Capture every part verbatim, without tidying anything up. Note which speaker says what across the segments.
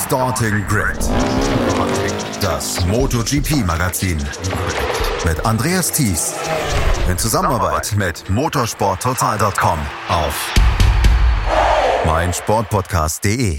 Speaker 1: Starting Grid, das MotoGP-Magazin mit Andreas Thies in Zusammenarbeit mit motorsport total Punkt com auf meinsportpodcast punkt de.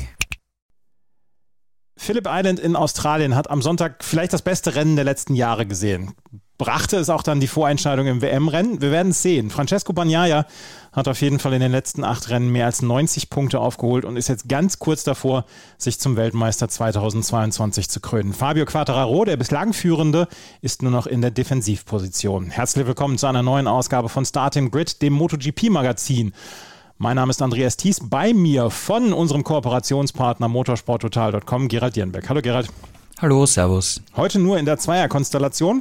Speaker 2: Phillip Island in Australien hat am Sonntag vielleicht das beste Rennen der letzten Jahre gesehen. Brachte es auch dann die Vorentscheidung im W M-Rennen? Wir werden es sehen. Francesco Bagnaia hat auf jeden Fall in den letzten acht Rennen mehr als neunzig Punkte aufgeholt und ist jetzt ganz kurz davor, sich zum Weltmeister zweitausendzweiundzwanzig zu krönen. Fabio Quartararo, der bislang Führende, ist nur noch in der Defensivposition. Herzlich willkommen zu einer neuen Ausgabe von Starting Grid, dem MotoGP-Magazin. Mein Name ist Andreas Thies, bei mir von unserem Kooperationspartner motorsport total Punkt com, Gerald Dierenberg. Hallo Gerald.
Speaker 3: Hallo, servus.
Speaker 2: Heute nur in der Zweierkonstellation.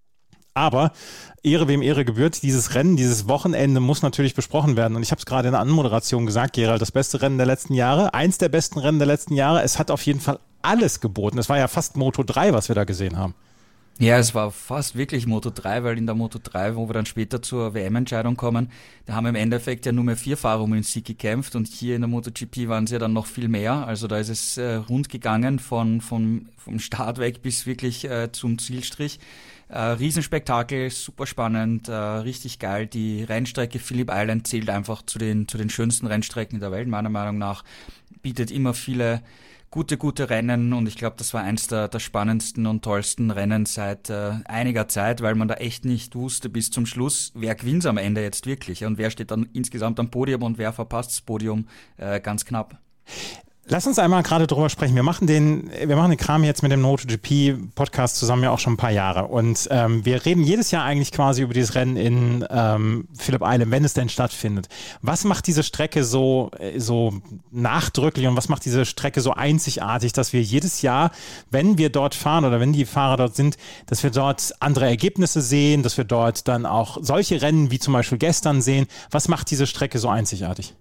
Speaker 2: Aber Ehre wem Ehre gebührt, dieses Rennen, dieses Wochenende muss natürlich besprochen werden. Und ich habe es gerade in der Anmoderation gesagt, Gerald, das beste Rennen der letzten Jahre, eins der besten Rennen der letzten Jahre. Es hat auf jeden Fall alles geboten. Es war ja fast Moto drei, was wir da gesehen haben.
Speaker 3: Ja, es war fast wirklich Moto drei, weil in der Moto drei, wo wir dann später zur W M-Entscheidung kommen, da haben im Endeffekt ja nur mehr vier Fahrer um den Sieg gekämpft und hier in der MotoGP waren es ja dann noch viel mehr. Also da ist es äh, rund gegangen von, von, vom Start weg bis wirklich äh, zum Zielstrich. Äh, Riesenspektakel, super spannend, äh, richtig geil. Die Rennstrecke Phillip Island zählt einfach zu den, zu den schönsten Rennstrecken der Welt, meiner Meinung nach. Bietet immer viele gute, gute Rennen und ich glaube, das war eins der, der spannendsten und tollsten Rennen seit äh, einiger Zeit, weil man da echt nicht wusste bis zum Schluss, wer gewinnt am Ende jetzt wirklich und wer steht dann insgesamt am Podium und wer verpasst das Podium äh, ganz knapp.
Speaker 2: Lass uns einmal gerade drüber sprechen. Wir machen den, wir machen den Kram jetzt mit dem MotoGP-Podcast zusammen ja auch schon ein paar Jahre. Und ähm, wir reden jedes Jahr eigentlich quasi über dieses Rennen in ähm, Phillip Island, wenn es denn stattfindet. Was macht diese Strecke so, so nachdrücklich und was macht diese Strecke so einzigartig, dass wir jedes Jahr, wenn wir dort fahren oder wenn die Fahrer dort sind, dass wir dort andere Ergebnisse sehen, dass wir dort dann auch solche Rennen wie zum Beispiel gestern sehen. Was macht diese Strecke so einzigartig?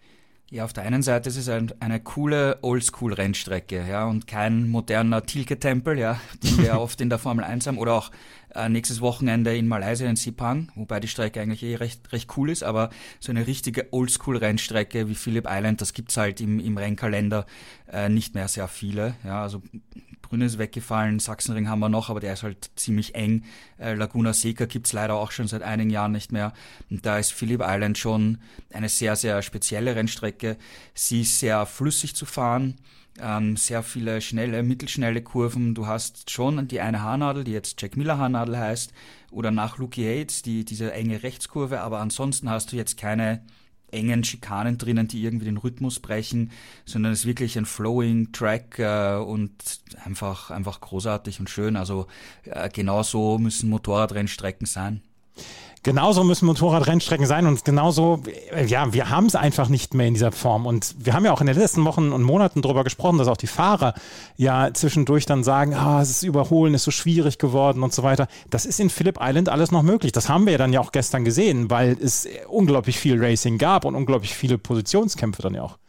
Speaker 3: Ja, auf der einen Seite ist es ein, eine coole Oldschool-Rennstrecke, ja, und kein moderner Tilke-Tempel, ja, den wir oft in der Formel eins haben, oder auch äh, nächstes Wochenende in Malaysia in Sepang, wobei die Strecke eigentlich eh recht, recht cool ist, aber so eine richtige Oldschool-Rennstrecke wie Phillip Island, das gibt's halt im, im Rennkalender äh, nicht mehr sehr viele, ja, also Brünn ist weggefallen, Sachsenring haben wir noch, aber der ist halt ziemlich eng. Äh, Laguna Seca gibt's leider auch schon seit einigen Jahren nicht mehr. Und da ist Phillip Island schon eine sehr, sehr spezielle Rennstrecke. Sie ist sehr flüssig zu fahren, ähm, sehr viele schnelle, mittelschnelle Kurven. Du hast schon die eine Haarnadel, die jetzt Jack Miller Haarnadel heißt, oder nach Lucky Yates, die, diese enge Rechtskurve, aber ansonsten hast du jetzt keine engen Schikanen drinnen, die irgendwie den Rhythmus brechen, sondern es ist wirklich ein flowing Track äh, und einfach einfach großartig und schön. Also äh, genau so müssen Motorradrennstrecken sein.
Speaker 2: Genauso müssen Motorradrennstrecken sein und genauso, ja, wir haben es einfach nicht mehr in dieser Form und wir haben ja auch in den letzten Wochen und Monaten darüber gesprochen, dass auch die Fahrer ja zwischendurch dann sagen, ah, es ist Überholen, ist so schwierig geworden und so weiter. Das ist in Phillip Island alles noch möglich. Das haben wir ja dann ja auch gestern gesehen, weil es unglaublich viel Racing gab und unglaublich viele Positionskämpfe dann ja auch.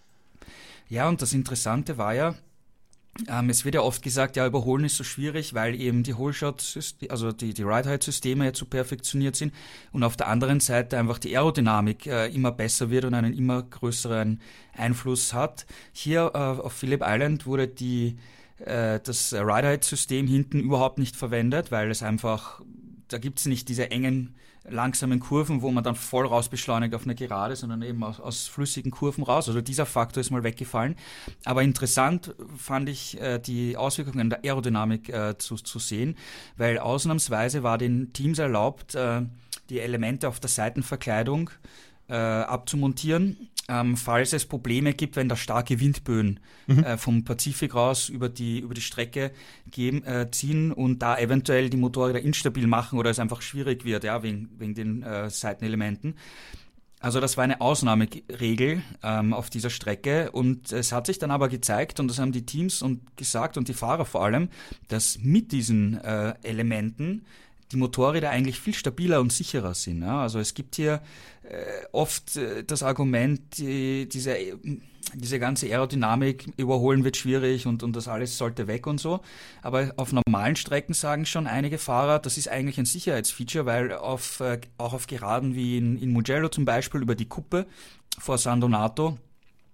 Speaker 3: Ja, und das Interessante war ja, Ähm, es wird ja oft gesagt, ja, Überholen ist so schwierig, weil eben die Holeshot, also die, die Ride-Height-Systeme jetzt so perfektioniert sind und auf der anderen Seite einfach die Aerodynamik äh, immer besser wird und einen immer größeren Einfluss hat. Hier äh, auf Phillip Island wurde die, äh, das Ride-Height-System hinten überhaupt nicht verwendet, weil es einfach, da gibt's nicht diese engen langsamen Kurven, wo man dann voll raus beschleunigt auf eine Gerade, sondern eben aus, aus flüssigen Kurven raus. Also dieser Faktor ist mal weggefallen. Aber interessant fand ich äh, die Auswirkungen der Aerodynamik äh, zu, zu sehen, weil ausnahmsweise war den Teams erlaubt, äh, die Elemente auf der Seitenverkleidung äh, abzumontieren, ähm, falls es Probleme gibt, wenn da starke Windböen mhm. äh, vom Pazifik raus über die über die Strecke geben, äh, ziehen und da eventuell die Motorräder instabil machen oder es einfach schwierig wird, ja, wegen wegen den äh, Seitenelementen. Also das war eine Ausnahmeregel ähm, auf dieser Strecke und es hat sich dann aber gezeigt und das haben die Teams und gesagt und die Fahrer vor allem, dass mit diesen äh, Elementen die Motorräder eigentlich viel stabiler und sicherer sind. Ja? Also es gibt hier äh, oft äh, das Argument, die, diese, diese ganze Aerodynamik, überholen wird schwierig und, und das alles sollte weg und so. Aber auf normalen Strecken sagen schon einige Fahrer, das ist eigentlich ein Sicherheitsfeature, weil auf, äh, auch auf Geraden wie in, in Mugello zum Beispiel über die Kuppe vor San Donato,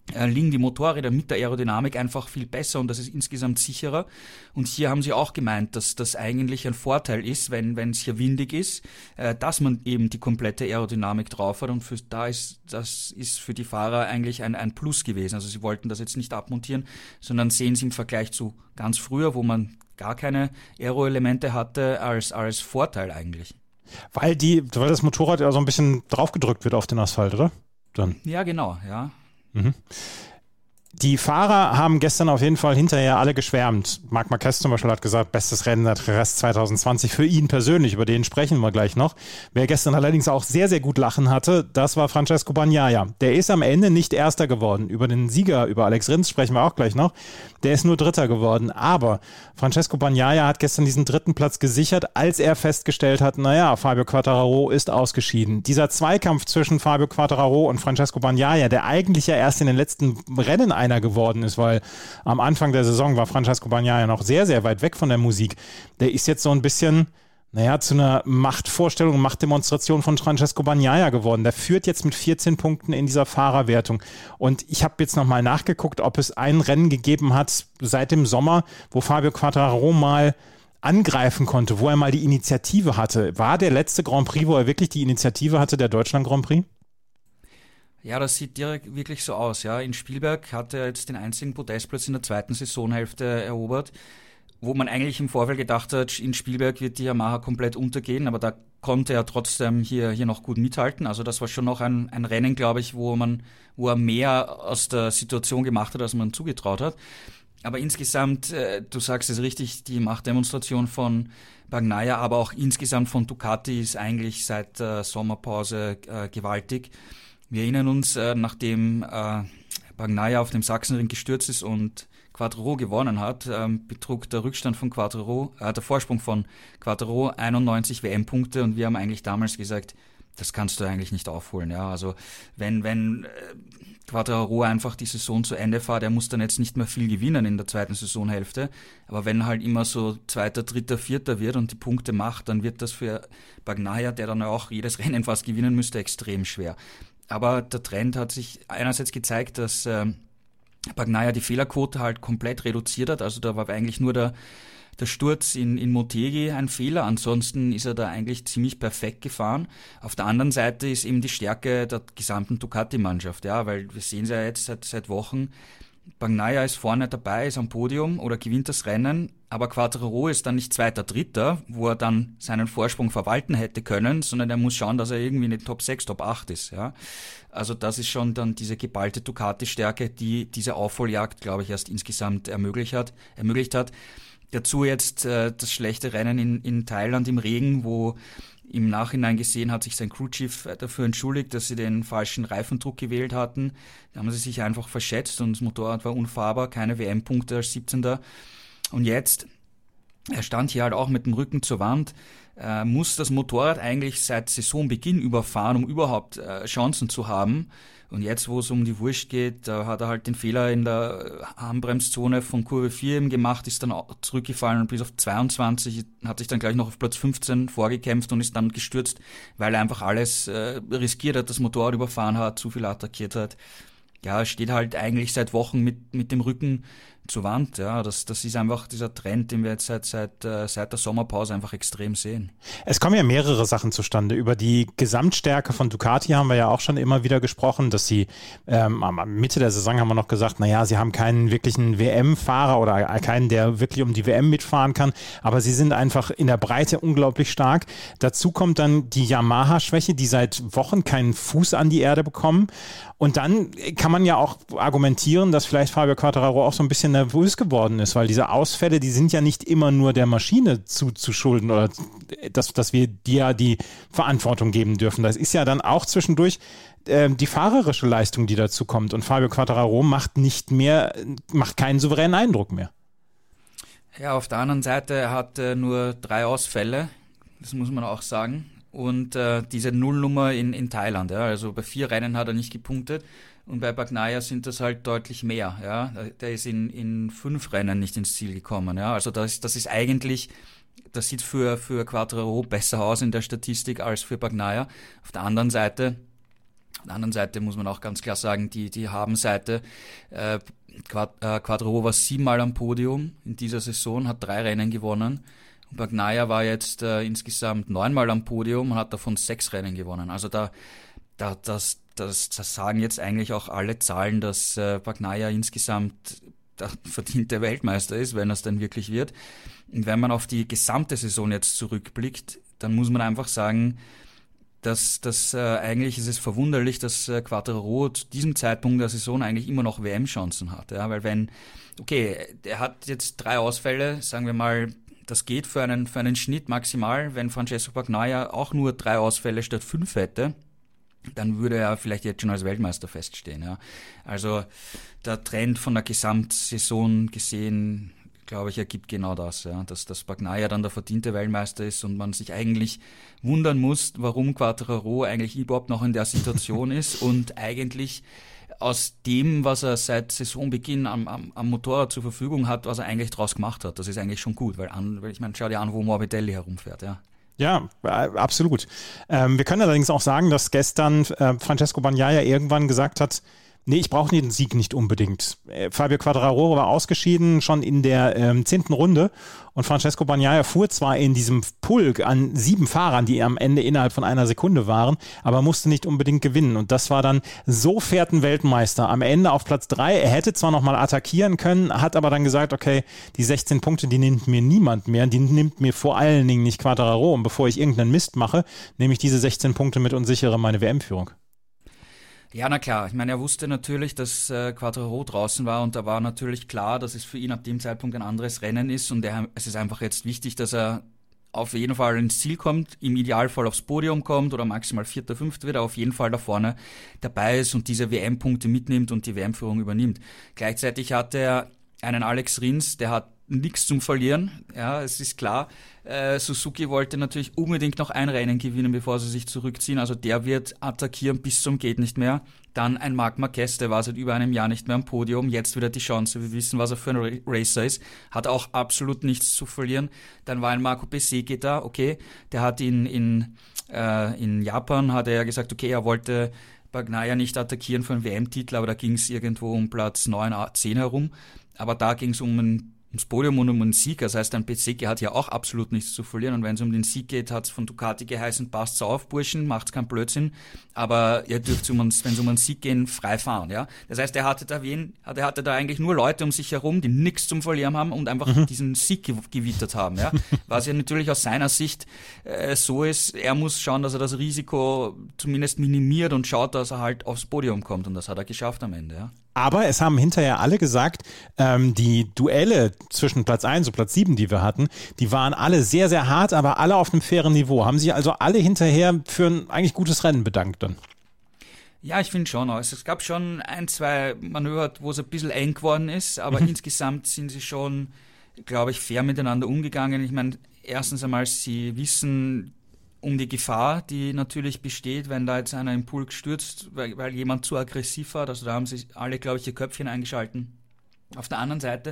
Speaker 3: liegen die Motorräder mit der Aerodynamik einfach viel besser und das ist insgesamt sicherer. Und hier haben sie auch gemeint, dass das eigentlich ein Vorteil ist, wenn wenn es hier windig ist, äh, dass man eben die komplette Aerodynamik drauf hat und für, da ist das ist für die Fahrer eigentlich ein ein Plus gewesen. Also sie wollten das jetzt nicht abmontieren, sondern sehen sie im Vergleich zu ganz früher, wo man gar keine Aero-Elemente hatte, als als Vorteil eigentlich.
Speaker 2: Weil die, weil das Motorrad ja so ein bisschen draufgedrückt wird auf den Asphalt, oder? Dann.
Speaker 3: Ja, genau, ja.
Speaker 2: Mhm. Die Fahrer haben gestern auf jeden Fall hinterher alle geschwärmt. Marc Marquez zum Beispiel hat gesagt, bestes Rennen der Jerez zwanzig zwanzig für ihn persönlich, über den sprechen wir gleich noch. Wer gestern allerdings auch sehr, sehr gut lachen hatte, das war Francesco Bagnaia. Der ist am Ende nicht Erster geworden. Über den Sieger, über Alex Rins sprechen wir auch gleich noch. Der ist nur Dritter geworden. Aber Francesco Bagnaia hat gestern diesen dritten Platz gesichert, als er festgestellt hat, naja, Fabio Quartararo ist ausgeschieden. Dieser Zweikampf zwischen Fabio Quartararo und Francesco Bagnaia, der eigentlich ja erst in den letzten Rennen einer geworden ist, weil am Anfang der Saison war Francesco Bagnaia noch sehr, sehr weit weg von der Musik. Der ist jetzt so ein bisschen, naja, zu einer Machtvorstellung, Machtdemonstration von Francesco Bagnaia geworden. Der führt jetzt mit vierzehn Punkten in dieser Fahrerwertung. Und ich habe jetzt nochmal nachgeguckt, ob es ein Rennen gegeben hat seit dem Sommer, wo Fabio Quartararo mal angreifen konnte, wo er mal die Initiative hatte. War der letzte Grand Prix, wo er wirklich die Initiative hatte, der Deutschland Grand Prix?
Speaker 3: Ja, das sieht direkt wirklich so aus. Ja, in Spielberg hat er jetzt den einzigen Podestplatz in der zweiten Saisonhälfte erobert, wo man eigentlich im Vorfeld gedacht hat, in Spielberg wird die Yamaha komplett untergehen, aber da konnte er trotzdem hier hier noch gut mithalten. Also das war schon noch ein, ein Rennen, glaube ich, wo man, wo er mehr aus der Situation gemacht hat, als man zugetraut hat. Aber insgesamt, äh, du sagst es richtig, die Machtdemonstration von Bagnaia, aber auch insgesamt von Ducati ist eigentlich seit der Sommerpause äh, gewaltig. Wir erinnern uns, äh, nachdem äh, Bagnaia auf dem Sachsenring gestürzt ist und Quartararo gewonnen hat, ähm, betrug der Rückstand von Quartararo, äh, der Vorsprung von Quartararo einundneunzig W M-Punkte und wir haben eigentlich damals gesagt, das kannst du eigentlich nicht aufholen. Ja, also wenn wenn äh, Quartararo einfach die Saison zu Ende fährt, der muss dann jetzt nicht mehr viel gewinnen in der zweiten Saisonhälfte, aber wenn halt immer so Zweiter, Dritter, Vierter wird und die Punkte macht, dann wird das für Bagnaia, der dann auch jedes Rennen fast gewinnen müsste, extrem schwer. Aber der Trend hat sich einerseits gezeigt, dass äh, Bagnaia die Fehlerquote halt komplett reduziert hat. Also da war eigentlich nur der, der Sturz in, in Motegi ein Fehler. Ansonsten ist er da eigentlich ziemlich perfekt gefahren. Auf der anderen Seite ist eben die Stärke der gesamten Ducati-Mannschaft. Ja, weil wir sehen es ja jetzt seit, seit Wochen. Bagnaia ist vorne dabei, ist am Podium oder gewinnt das Rennen, aber Quartararo ist dann nicht Zweiter, Dritter, wo er dann seinen Vorsprung verwalten hätte können, sondern er muss schauen, dass er irgendwie in den Top sechs, Top acht ist. Ja. Also das ist schon dann diese geballte Ducati-Stärke, die diese Aufholjagd, glaube ich, erst insgesamt ermöglicht hat. Ermöglicht hat. Dazu jetzt äh, das schlechte Rennen in, in Thailand im Regen, wo im Nachhinein gesehen hat sich sein Crewchief dafür entschuldigt, dass sie den falschen Reifendruck gewählt hatten. Da haben sie sich einfach verschätzt und das Motorrad war unfahrbar, keine W M-Punkte als siebzehnter. Und jetzt, er stand hier halt auch mit dem Rücken zur Wand, äh, muss das Motorrad eigentlich seit Saisonbeginn überfahren, um überhaupt äh, Chancen zu haben. Und jetzt, wo es um die Wurst geht, da hat er halt den Fehler in der Handbremszone von Kurve vier eben gemacht, ist dann auch zurückgefallen und bis auf zweiundzwanzig, hat sich dann gleich noch auf Platz fünfzehn vorgekämpft und ist dann gestürzt, weil er einfach alles äh, riskiert hat, das Motorrad überfahren hat, zu viel attackiert hat. Ja, er steht halt eigentlich seit Wochen mit mit dem Rücken zur Wand. Ja, das das ist einfach dieser Trend, den wir jetzt seit seit äh, seit der Sommerpause einfach extrem sehen.
Speaker 2: Es kommen ja mehrere Sachen zustande. Über die Gesamtstärke von Ducati haben wir ja auch schon immer wieder gesprochen, dass sie ähm, am Mitte der Saison haben wir noch gesagt, naja, sie haben keinen wirklichen W M-Fahrer oder keinen, der wirklich um die W M mitfahren kann, aber sie sind einfach in der Breite unglaublich stark. Dazu kommt dann die Yamaha-Schwäche, die seit Wochen keinen Fuß an die Erde bekommen. Und dann kann man ja auch argumentieren, dass vielleicht Fabio Quartararo auch so ein bisschen nervös geworden ist, weil diese Ausfälle, die sind ja nicht immer nur der Maschine zu, zu schulden oder dass, dass wir dir die Verantwortung geben dürfen. Das ist ja dann auch zwischendurch äh, die fahrerische Leistung, die dazu kommt. Und Fabio Quartararo macht nicht mehr, macht keinen souveränen Eindruck mehr.
Speaker 3: Ja, auf der anderen Seite, er hat äh, nur drei Ausfälle, das muss man auch sagen. Und äh, diese Nullnummer in, in Thailand, ja, also bei vier Rennen hat er nicht gepunktet und bei Bagnaia sind das halt deutlich mehr, ja. Der ist in, in fünf Rennen nicht ins Ziel gekommen, ja. Also das, das ist eigentlich, das sieht für, für Quartararo besser aus in der Statistik als für Bagnaia. Auf der anderen Seite Auf der anderen Seite muss man auch ganz klar sagen, die, die Habenseite, äh, Quartararo war siebenmal am Podium in dieser Saison, hat drei Rennen gewonnen. Und Bagnaia war jetzt äh, insgesamt neunmal am Podium und hat davon sechs Rennen gewonnen. Also da, da das, das, das sagen jetzt eigentlich auch alle Zahlen, dass äh, Bagnaia insgesamt der verdiente Weltmeister ist, wenn er es denn wirklich wird. Und wenn man auf die gesamte Saison jetzt zurückblickt, dann muss man einfach sagen, dass das äh, eigentlich ist es verwunderlich, dass äh, Quartararo zu diesem Zeitpunkt der Saison eigentlich immer noch W M-Chancen hat. Ja? Weil wenn, okay, er hat jetzt drei Ausfälle, sagen wir mal, das geht für einen, für einen Schnitt maximal. Wenn Francesco Bagnaia auch nur drei Ausfälle statt fünf hätte, dann würde er vielleicht jetzt schon als Weltmeister feststehen. Ja? Also der Trend von der Gesamtsaison gesehen, glaube ich, ergibt genau das, ja, dass das Bagnaia dann der verdiente Weltmeister ist und man sich eigentlich wundern muss, warum Quartararo eigentlich überhaupt noch in der Situation ist und eigentlich aus dem, was er seit Saisonbeginn am, am, am Motorrad zur Verfügung hat, was er eigentlich draus gemacht hat. Das ist eigentlich schon gut, weil, an, weil ich meine, schau dir an, wo Morbidelli herumfährt, ja.
Speaker 2: Ja, absolut. Ähm, wir können allerdings auch sagen, dass gestern äh, Francesco Bagnaia irgendwann gesagt hat, nee, ich brauche den Sieg nicht unbedingt. Äh, Fabio Quartararo war ausgeschieden, schon in der ähm, zehnten Runde und Francesco Bagnaia fuhr zwar in diesem Pulk an sieben Fahrern, die am Ende innerhalb von einer Sekunde waren, aber musste nicht unbedingt gewinnen und das war dann, so fährt ein Weltmeister am Ende auf Platz drei. Er hätte zwar nochmal attackieren können, hat aber dann gesagt, okay, die sechzehn Punkte, die nimmt mir niemand mehr, die nimmt mir vor allen Dingen nicht Quartararo und bevor ich irgendeinen Mist mache, nehme ich diese sechzehn Punkte mit und sichere meine W M-Führung.
Speaker 3: Ja, na klar. Ich meine, er wusste natürlich, dass äh, Quartararo draußen war und da war natürlich klar, dass es für ihn ab dem Zeitpunkt ein anderes Rennen ist und er, es ist einfach jetzt wichtig, dass er auf jeden Fall ins Ziel kommt, im Idealfall aufs Podium kommt oder maximal Vierter, Fünfter wird, er auf jeden Fall da vorne dabei ist und diese W M-Punkte mitnimmt und die W M-Führung übernimmt. Gleichzeitig hatte er einen Alex Rins, der hat nichts zum Verlieren, ja, es ist klar. Äh, Suzuki wollte natürlich unbedingt noch ein Rennen gewinnen, bevor sie sich zurückziehen, also der wird attackieren bis zum geht nicht mehr. Dann ein Marc Marquez, der war seit über einem Jahr nicht mehr am Podium, jetzt wieder die Chance, wir wissen, was er für ein Racer ist, hat auch absolut nichts zu verlieren. Dann war ein Marco Bezzecchi da, okay, der hat in, in, äh, in Japan, hat er ja gesagt, okay, er wollte Bagnaia nicht attackieren für einen W M-Titel, aber da ging es irgendwo um Platz neun, zehn herum, aber da ging es um einen ums Podium und um einen Sieg. Das heißt, ein Bezzecchi hat ja auch absolut nichts zu verlieren. Und wenn es um den Sieg geht, hat es von Ducati geheißen, passt's auf, Burschen, macht's keinen Blödsinn. Aber ihr dürft, um uns, wenn es um einen Sieg geht, frei fahren. Ja? Das heißt, er hatte da wen, er hatte da eigentlich nur Leute um sich herum, die nichts zum Verlieren haben und einfach mhm. diesen Sieg gewittert haben. Ja? Was ja natürlich aus seiner Sicht äh, so ist, er muss schauen, dass er das Risiko zumindest minimiert und schaut, dass er halt aufs Podium kommt. Und das hat er geschafft am Ende. Ja?
Speaker 2: Aber es haben hinterher alle gesagt, ähm, die Duelle zwischen Platz eins und Platz sieben, die wir hatten, die waren alle sehr, sehr hart, aber alle auf einem fairen Niveau. Haben sich also alle hinterher für ein eigentlich gutes Rennen bedankt dann?
Speaker 3: Ja, ich finde schon. Also es gab schon ein, zwei Manöver, wo es ein bisschen eng geworden ist, aber mhm. insgesamt sind sie schon, glaube ich, fair miteinander umgegangen. Ich meine, erstens einmal, sie wissen um die Gefahr, die natürlich besteht, wenn da jetzt einer im Pulk stürzt, weil, weil jemand zu aggressiv war. Also da haben sich alle, glaube ich, ihr Köpfchen eingeschalten. Auf der anderen Seite,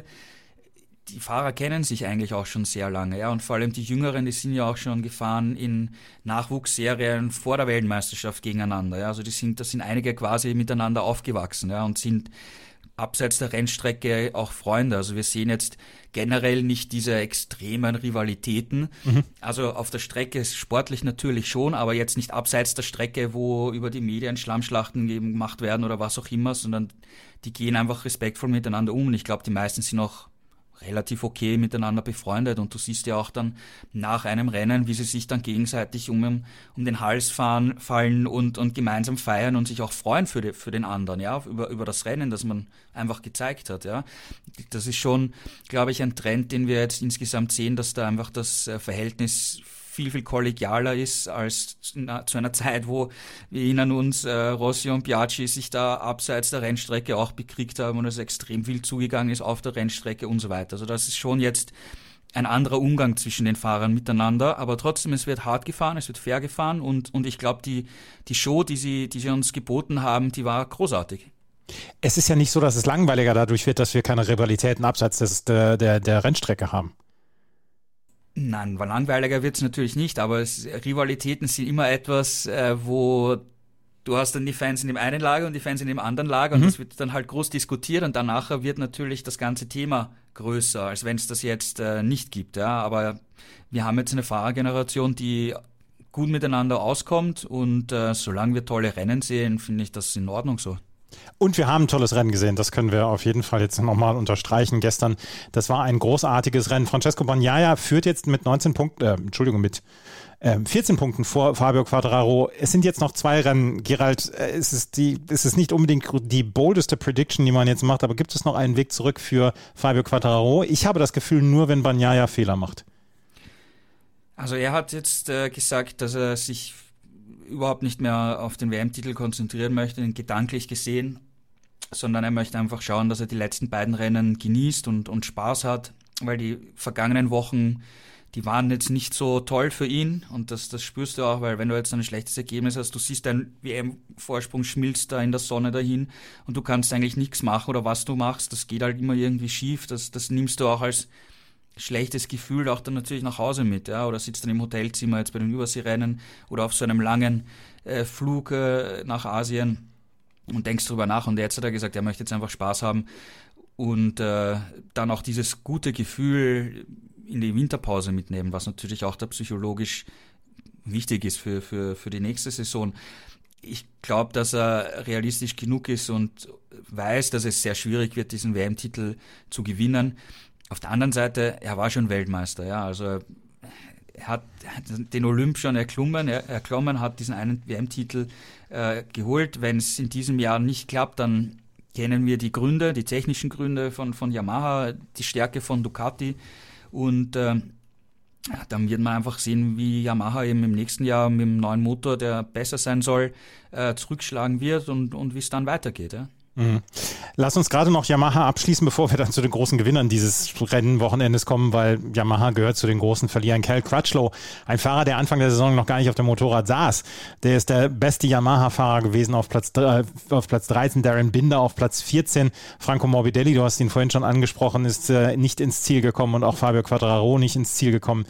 Speaker 3: die Fahrer kennen sich eigentlich auch schon sehr lange, ja, und vor allem die Jüngeren, die sind ja auch schon gefahren in Nachwuchsserien vor der Weltmeisterschaft gegeneinander, ja, also die sind, da sind einige quasi miteinander aufgewachsen, ja, und sind abseits der Rennstrecke auch Freunde. Also wir sehen jetzt generell nicht diese extremen Rivalitäten. Mhm. Also auf der Strecke ist sportlich natürlich schon, aber jetzt nicht abseits der Strecke, wo über die Medien Schlammschlachten gemacht werden oder was auch immer, sondern die gehen einfach respektvoll miteinander um. Und ich glaube, die meisten sind auch relativ okay miteinander befreundet und du siehst ja auch dann nach einem Rennen, wie sie sich dann gegenseitig um, um den Hals fahren, fallen und, und gemeinsam feiern und sich auch freuen für, die, für den anderen, ja, über, über das Rennen, das man einfach gezeigt hat, ja. Das ist schon, glaube ich, ein Trend, den wir jetzt insgesamt sehen, dass da einfach das Verhältnis viel, viel kollegialer ist als na, zu einer Zeit, wo wir erinnern uns, äh, Rossi und Biaggi sich da abseits der Rennstrecke auch bekriegt haben und es extrem viel zugegangen ist auf der Rennstrecke und so weiter. Also das ist schon jetzt ein anderer Umgang zwischen den Fahrern miteinander, aber trotzdem, es wird hart gefahren, es wird fair gefahren und, und ich glaube, die, die Show, die sie, die sie uns geboten haben, die war großartig.
Speaker 2: Es ist ja nicht so, dass es langweiliger dadurch wird, dass wir keine Rivalitäten abseits des, der, der, der Rennstrecke haben.
Speaker 3: Nein, langweiliger wird's natürlich nicht, aber es, Rivalitäten sind immer etwas, äh, wo du hast dann die Fans in dem einen Lager und die Fans in dem anderen Lager, mhm. und das wird dann halt groß diskutiert, und danach wird natürlich das ganze Thema größer, als wenn es das jetzt äh, nicht gibt. Ja. Aber wir haben jetzt eine Fahrergeneration, die gut miteinander auskommt, und äh, solange wir tolle Rennen sehen, finde ich das in Ordnung so.
Speaker 2: Und wir haben ein tolles Rennen gesehen, das können wir auf jeden Fall jetzt nochmal unterstreichen. Gestern, das war ein großartiges Rennen. Francesco Bagnaia führt jetzt mit neunzehn Punkten, äh, Entschuldigung, mit äh, vierzehn Punkten vor Fabio Quartararo. Es sind jetzt noch zwei Rennen. Gerald, äh, es ist die, es ist nicht unbedingt die boldeste Prediction, die man jetzt macht, aber gibt es noch einen Weg zurück für Fabio Quartararo? Ich habe das Gefühl, nur wenn Bagnaia Fehler macht.
Speaker 3: Also er hat jetzt äh, gesagt, dass er sich überhaupt nicht mehr auf den W M-Titel konzentrieren möchte, gedanklich gesehen, sondern er möchte einfach schauen, dass er die letzten beiden Rennen genießt und, und Spaß hat, weil die vergangenen Wochen, die waren jetzt nicht so toll für ihn, und das, das spürst du auch, weil wenn du jetzt ein schlechtes Ergebnis hast, du siehst, dein W M-Vorsprung schmilzt da in der Sonne dahin und du kannst eigentlich nichts machen, oder was du machst, das geht halt immer irgendwie schief, das, das nimmst du auch als schlechtes Gefühl auch dann natürlich nach Hause mit, ja, oder sitzt dann im Hotelzimmer jetzt bei den Überseerennen oder auf so einem langen äh, Flug äh, nach Asien und denkst drüber nach, und jetzt hat er gesagt, er möchte jetzt einfach Spaß haben und äh, dann auch dieses gute Gefühl in die Winterpause mitnehmen, was natürlich auch da psychologisch wichtig ist für, für, für die nächste Saison. Ich glaube, dass er realistisch genug ist und weiß, dass es sehr schwierig wird, diesen W M-Titel zu gewinnen. Auf der anderen Seite, er war schon Weltmeister, ja, also er hat den Olymp schon erklommen, er, erklommen, hat diesen einen W M-Titel äh, geholt. Wenn es in diesem Jahr nicht klappt, dann kennen wir die Gründe, die technischen Gründe von, von Yamaha, die Stärke von Ducati, und äh, dann wird man einfach sehen, wie Yamaha eben im nächsten Jahr mit dem neuen Motor, der besser sein soll, äh, zurückschlagen wird, und, und wie es dann weitergeht, ja.
Speaker 2: Mhm. Lass uns gerade noch Yamaha abschließen, bevor wir dann zu den großen Gewinnern dieses Rennwochenendes kommen, weil Yamaha gehört zu den großen Verlierern. Cal Crutchlow, ein Fahrer, der Anfang der Saison noch gar nicht auf dem Motorrad saß, der ist der beste Yamaha-Fahrer gewesen auf Platz, äh, auf Platz dreizehn, Darren Binder auf Platz vierzehn, Franco Morbidelli, du hast ihn vorhin schon angesprochen, ist äh, nicht ins Ziel gekommen, und auch Fabio Quartararo nicht ins Ziel gekommen.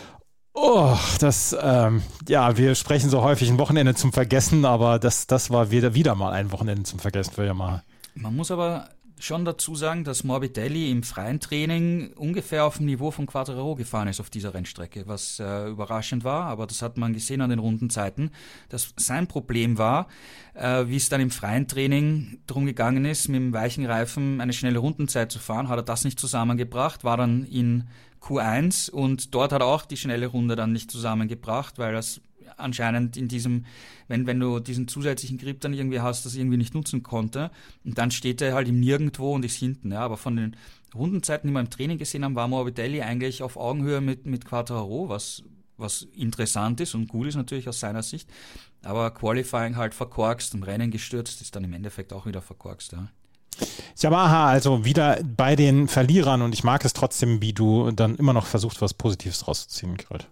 Speaker 2: Oh, das, ähm, ja, wir sprechen so häufig ein Wochenende zum Vergessen, aber das, das war wieder, wieder mal ein Wochenende zum Vergessen für Yamaha.
Speaker 3: Man muss aber schon dazu sagen, dass Morbidelli im freien Training ungefähr auf dem Niveau von Quartararo gefahren ist auf dieser Rennstrecke, was äh, überraschend war, aber das hat man gesehen an den Rundenzeiten, dass sein Problem war, äh, wie es dann im freien Training darum gegangen ist, mit dem weichen Reifen eine schnelle Rundenzeit zu fahren, hat er das nicht zusammengebracht, war dann in Q eins, und dort hat er auch die schnelle Runde dann nicht zusammengebracht, weil das anscheinend in diesem, wenn, wenn du diesen zusätzlichen Grip dann irgendwie hast, das irgendwie nicht nutzen konnte, und dann steht er halt im Nirgendwo und ist hinten, ja, aber von den Rundenzeiten, die wir im Training gesehen haben, war Morbidelli eigentlich auf Augenhöhe mit, mit Quartararo, was, was interessant ist und gut ist natürlich aus seiner Sicht, aber Qualifying halt verkorkst und Rennen gestürzt ist dann im Endeffekt auch wieder verkorkst, ja.
Speaker 2: Yamaha also wieder bei den Verlierern, und ich mag es trotzdem, wie du dann immer noch versuchst, was Positives rauszuziehen, Gerald.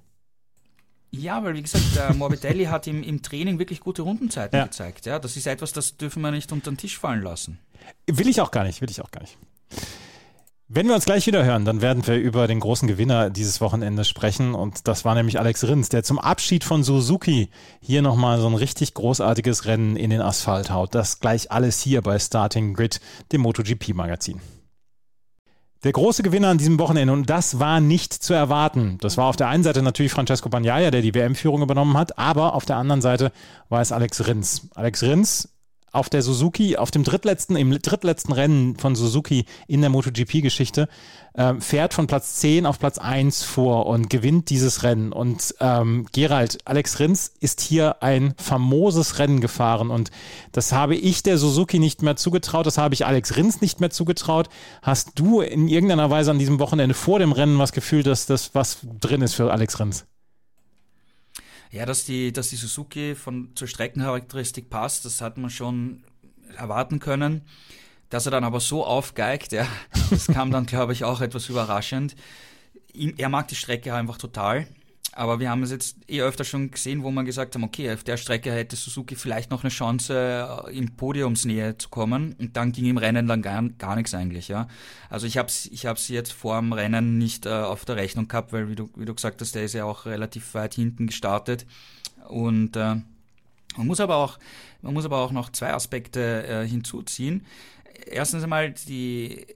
Speaker 3: Ja, weil wie gesagt, der Morbidelli hat im, im Training wirklich gute Rundenzeiten ja. gezeigt. Ja, das ist etwas, das dürfen wir nicht unter den Tisch fallen lassen.
Speaker 2: Will ich auch gar nicht, will ich auch gar nicht. Wenn wir uns gleich wieder hören, dann werden wir über den großen Gewinner dieses Wochenendes sprechen, und das war nämlich Alex Rins, der zum Abschied von Suzuki hier nochmal so ein richtig großartiges Rennen in den Asphalt haut. Das gleich alles hier bei Starting Grid, dem MotoGP-Magazin. Der große Gewinner an diesem Wochenende, und das war nicht zu erwarten. Das war auf der einen Seite natürlich Francesco Bagnaia, der die W M-Führung übernommen hat, aber auf der anderen Seite war es Alex Rins. Alex Rins auf der Suzuki, auf dem drittletzten, im drittletzten Rennen von Suzuki in der MotoGP-Geschichte, äh, fährt von Platz zehn auf Platz eins vor und gewinnt dieses Rennen. Und ähm, Gerald, Alex Rins ist hier ein famoses Rennen gefahren, und das habe ich der Suzuki nicht mehr zugetraut, das habe ich Alex Rins nicht mehr zugetraut. Hast du in irgendeiner Weise an diesem Wochenende vor dem Rennen was Gefühl, dass das was drin ist für Alex Rins?
Speaker 3: Ja, dass die, dass die Suzuki von, zur Streckencharakteristik passt, das hat man schon erwarten können. Dass er dann aber so aufgeigt, ja, das kam dann, glaube ich, auch etwas überraschend. Er mag die Strecke einfach total, aber wir haben es jetzt eh öfter schon gesehen, wo man gesagt haben, okay, auf der Strecke hätte Suzuki vielleicht noch eine Chance, in Podiumsnähe zu kommen, und dann ging im Rennen dann gar, gar nichts eigentlich, ja. Also ich habe ich habe sie jetzt vor dem Rennen nicht äh, auf der Rechnung gehabt, weil wie du wie du gesagt hast, der ist ja auch relativ weit hinten gestartet, und äh, Man muss aber auch, man muss aber auch noch zwei Aspekte äh, hinzuziehen. Erstens einmal die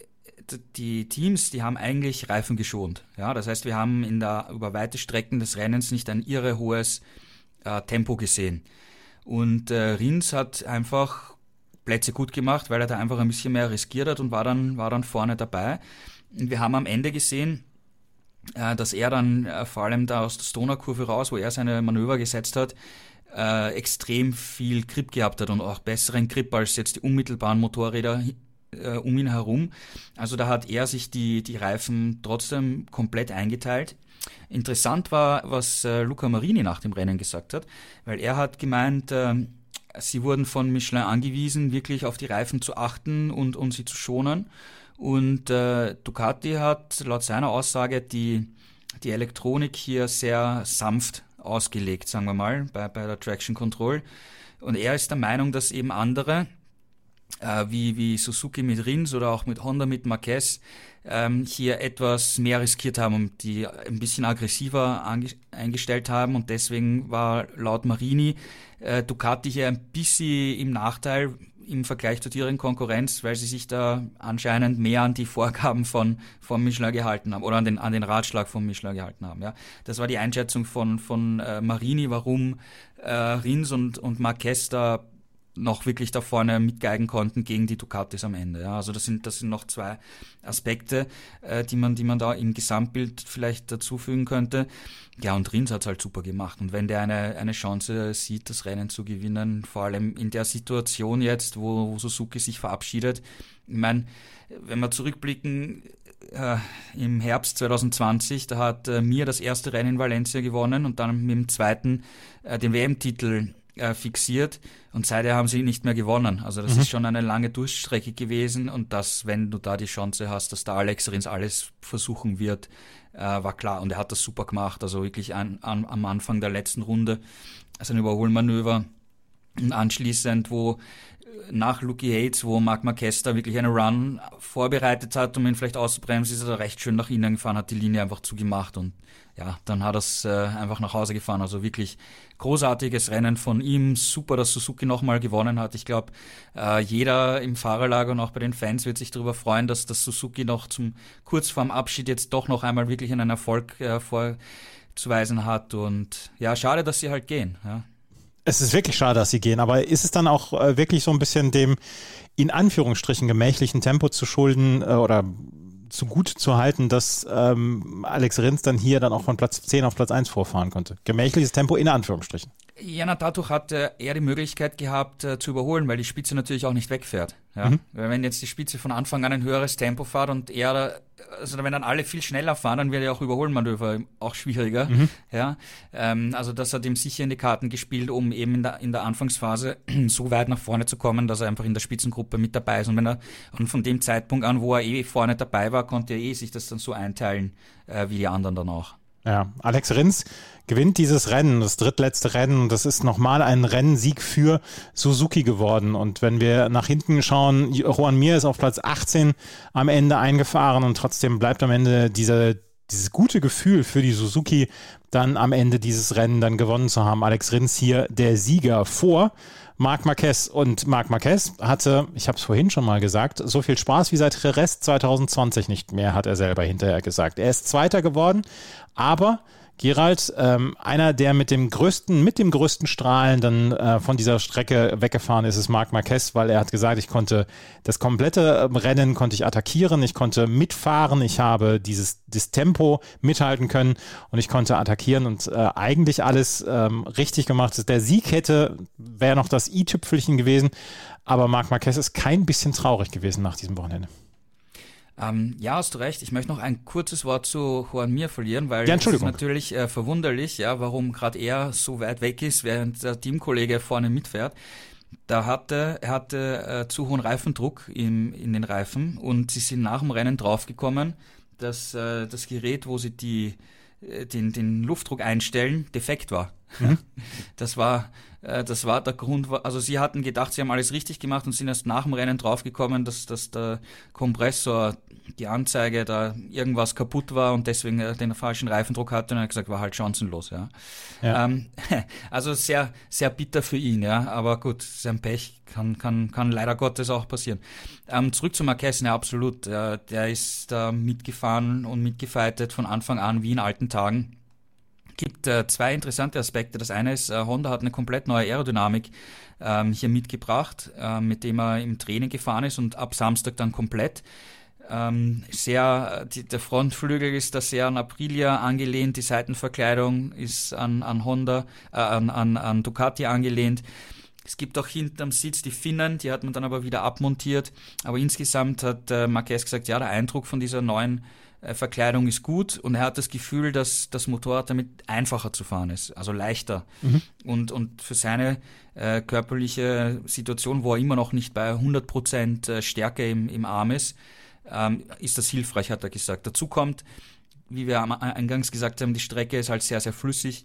Speaker 3: Die Teams, die haben eigentlich Reifen geschont. Ja, das heißt, wir haben in der, über weite Strecken des Rennens nicht ein irre hohes äh, Tempo gesehen. Und äh, Rins hat einfach Plätze gut gemacht, weil er da einfach ein bisschen mehr riskiert hat und war dann, war dann vorne dabei. Und wir haben am Ende gesehen, äh, dass er dann äh, vor allem da aus der Stoner-Kurve raus, wo er seine Manöver gesetzt hat, äh, extrem viel Grip gehabt hat und auch besseren Grip als jetzt die unmittelbaren Motorräder um ihn herum. Also da hat er sich die, die Reifen trotzdem komplett eingeteilt. Interessant war, was äh, Luca Marini nach dem Rennen gesagt hat, weil er hat gemeint, äh, sie wurden von Michelin angewiesen, wirklich auf die Reifen zu achten und, und sie zu schonen. Und äh, Ducati hat laut seiner Aussage die, die Elektronik hier sehr sanft ausgelegt, sagen wir mal, bei, bei der Traction Control. Und er ist der Meinung, dass eben andere Äh, wie, wie Suzuki mit Rins oder auch mit Honda mit Marquez ähm, hier etwas mehr riskiert haben und die ein bisschen aggressiver ange- eingestellt haben, und deswegen war laut Marini äh, Ducati hier ein bisschen im Nachteil im Vergleich zu deren Konkurrenz, weil sie sich da anscheinend mehr an die Vorgaben von, von Michelin gehalten haben oder an den, an den Ratschlag von Michelin gehalten haben. Ja. Das war die Einschätzung von, von äh, Marini, warum äh, Rins und, und Marquez da noch wirklich da vorne mitgeigen konnten gegen die Ducatis am Ende. Ja, also das sind, das sind noch zwei Aspekte, äh, die man, die man da im Gesamtbild vielleicht dazufügen könnte. Ja, und Rins hat's halt super gemacht. Und wenn der eine, eine Chance sieht, das Rennen zu gewinnen, vor allem in der Situation jetzt, wo, wo Suzuki sich verabschiedet. Ich meine, wenn wir zurückblicken, äh, im Herbst zwanzig zwanzig, da hat äh, Mir das erste Rennen in Valencia gewonnen und dann mit dem zweiten äh, den W M-Titel fixiert, und seither haben sie nicht mehr gewonnen. Also das mhm. ist schon eine lange Durchstrecke gewesen, und das, wenn du da die Chance hast, dass der Alex Rins alles versuchen wird, äh, war klar. Und er hat das super gemacht, also wirklich an, an, am Anfang der letzten Runde sein Überholmanöver und anschließend, wo nach Lucky Yates, wo Marc Marquez da wirklich eine Run vorbereitet hat, um ihn vielleicht auszubremsen, ist er da recht schön nach innen gefahren, hat die Linie einfach zugemacht, und ja, dann hat er es äh, einfach nach Hause gefahren. Also wirklich großartiges Rennen von ihm. Super, dass Suzuki nochmal gewonnen hat. Ich glaube, äh, jeder im Fahrerlager und auch bei den Fans wird sich darüber freuen, dass das Suzuki noch zum kurz vorm Abschied jetzt doch noch einmal wirklich einen Erfolg äh, vorzuweisen hat. Und ja, schade, dass sie halt gehen. Ja.
Speaker 2: Es ist wirklich schade, dass sie gehen, aber ist es dann auch äh, wirklich so ein bisschen dem in Anführungsstrichen gemächlichen Tempo zu schulden äh, oder zu gut zu halten, dass ähm, Alex Rins dann hier dann auch von Platz zehn auf Platz eins vorfahren konnte? Gemächliches Tempo in Anführungsstrichen.
Speaker 3: Ja, na, dadurch hat äh, er die Möglichkeit gehabt äh, zu überholen, weil die Spitze natürlich auch nicht wegfährt. Ja? Mhm. Weil wenn jetzt die Spitze von Anfang an ein höheres Tempo fährt und er, also wenn dann alle viel schneller fahren, dann wird ja auch Überholmanöver auch schwieriger. Mhm. Ja? Ähm, also das hat ihm sicher in die Karten gespielt, um eben in der, in der Anfangsphase so weit nach vorne zu kommen, dass er einfach in der Spitzengruppe mit dabei ist. Und wenn er und von dem Zeitpunkt an, wo er eh vorne dabei war, konnte er eh sich das dann so einteilen, äh, wie die anderen dann auch.
Speaker 2: Ja, Alex Rins gewinnt dieses Rennen, das drittletzte Rennen. Das ist nochmal ein Rennsieg für Suzuki geworden. Und wenn wir nach hinten schauen, Joan Mir ist auf Platz achtzehn am Ende eingefahren, und trotzdem bleibt am Ende diese, dieses gute Gefühl für die Suzuki, dann am Ende dieses Rennen dann gewonnen zu haben. Alex Rins hier der Sieger vor Marc Marquez. Und Marc Marquez hatte, ich habe es vorhin schon mal gesagt, so viel Spaß wie seit Jerez zwanzig zwanzig nicht mehr, hat er selber hinterher gesagt. Er ist Zweiter geworden, aber Gerald, ähm, einer, der mit dem größten, mit dem größten Strahlen dann äh, von dieser Strecke weggefahren ist, ist Marc Marquez, weil er hat gesagt, ich konnte das komplette Rennen konnte ich attackieren, ich konnte mitfahren, ich habe dieses das Tempo mithalten können und ich konnte attackieren und äh, eigentlich alles ähm, richtig gemacht. Der Sieg hätte, wäre noch das i-Tüpfelchen gewesen, aber Marc Marquez ist kein bisschen traurig gewesen nach diesem Wochenende.
Speaker 3: Ähm, ja, hast du recht. Ich möchte noch ein kurzes Wort zu Joan Mir verlieren, weil
Speaker 2: ja,
Speaker 3: es ist natürlich äh, verwunderlich, ja, warum gerade er so weit weg ist, während der Teamkollege vorne mitfährt. Da hatte, er hatte äh, zu hohen Reifendruck im, in den Reifen, und sie sind nach dem Rennen draufgekommen, dass äh, das Gerät, wo sie die, äh, den, den Luftdruck einstellen, defekt war. Mhm. Das war, äh, das war der Grund, also sie hatten gedacht, sie haben alles richtig gemacht und sind erst nach dem Rennen draufgekommen, dass, dass der Kompressor die Anzeige, da irgendwas kaputt war und deswegen den falschen Reifendruck hatte, und er hat gesagt, war halt chancenlos, ja. ja. Ähm, also sehr, sehr bitter für ihn, ja, aber gut, sein Pech kann, kann, kann leider Gottes auch passieren. Ähm, zurück zu Marquez, ja, absolut, äh, der ist da mitgefahren und mitgefightet von Anfang an wie in alten Tagen. Gibt äh, zwei interessante Aspekte. Das eine ist, äh, Honda hat eine komplett neue Aerodynamik ähm, hier mitgebracht, äh, mit dem er im Training gefahren ist und ab Samstag dann komplett. Ähm, sehr, die, der Frontflügel ist da sehr an Aprilia angelehnt, die Seitenverkleidung ist an, an Honda, äh, an, an, an Ducati angelehnt. Es gibt auch hinterm Sitz die Finnen, die hat man dann aber wieder abmontiert. Aber insgesamt hat äh, Marquez gesagt, ja, der Eindruck von dieser neuen äh, Verkleidung ist gut und er hat das Gefühl, dass das Motorrad damit einfacher zu fahren ist, also leichter. Mhm. Und, und für seine äh, körperliche Situation, wo er immer noch nicht bei hundert Prozent äh, Stärke im, im Arm ist, ähm, ist das hilfreich, hat er gesagt. Dazu kommt, wie wir am eingangs gesagt haben, die Strecke ist halt sehr, sehr flüssig.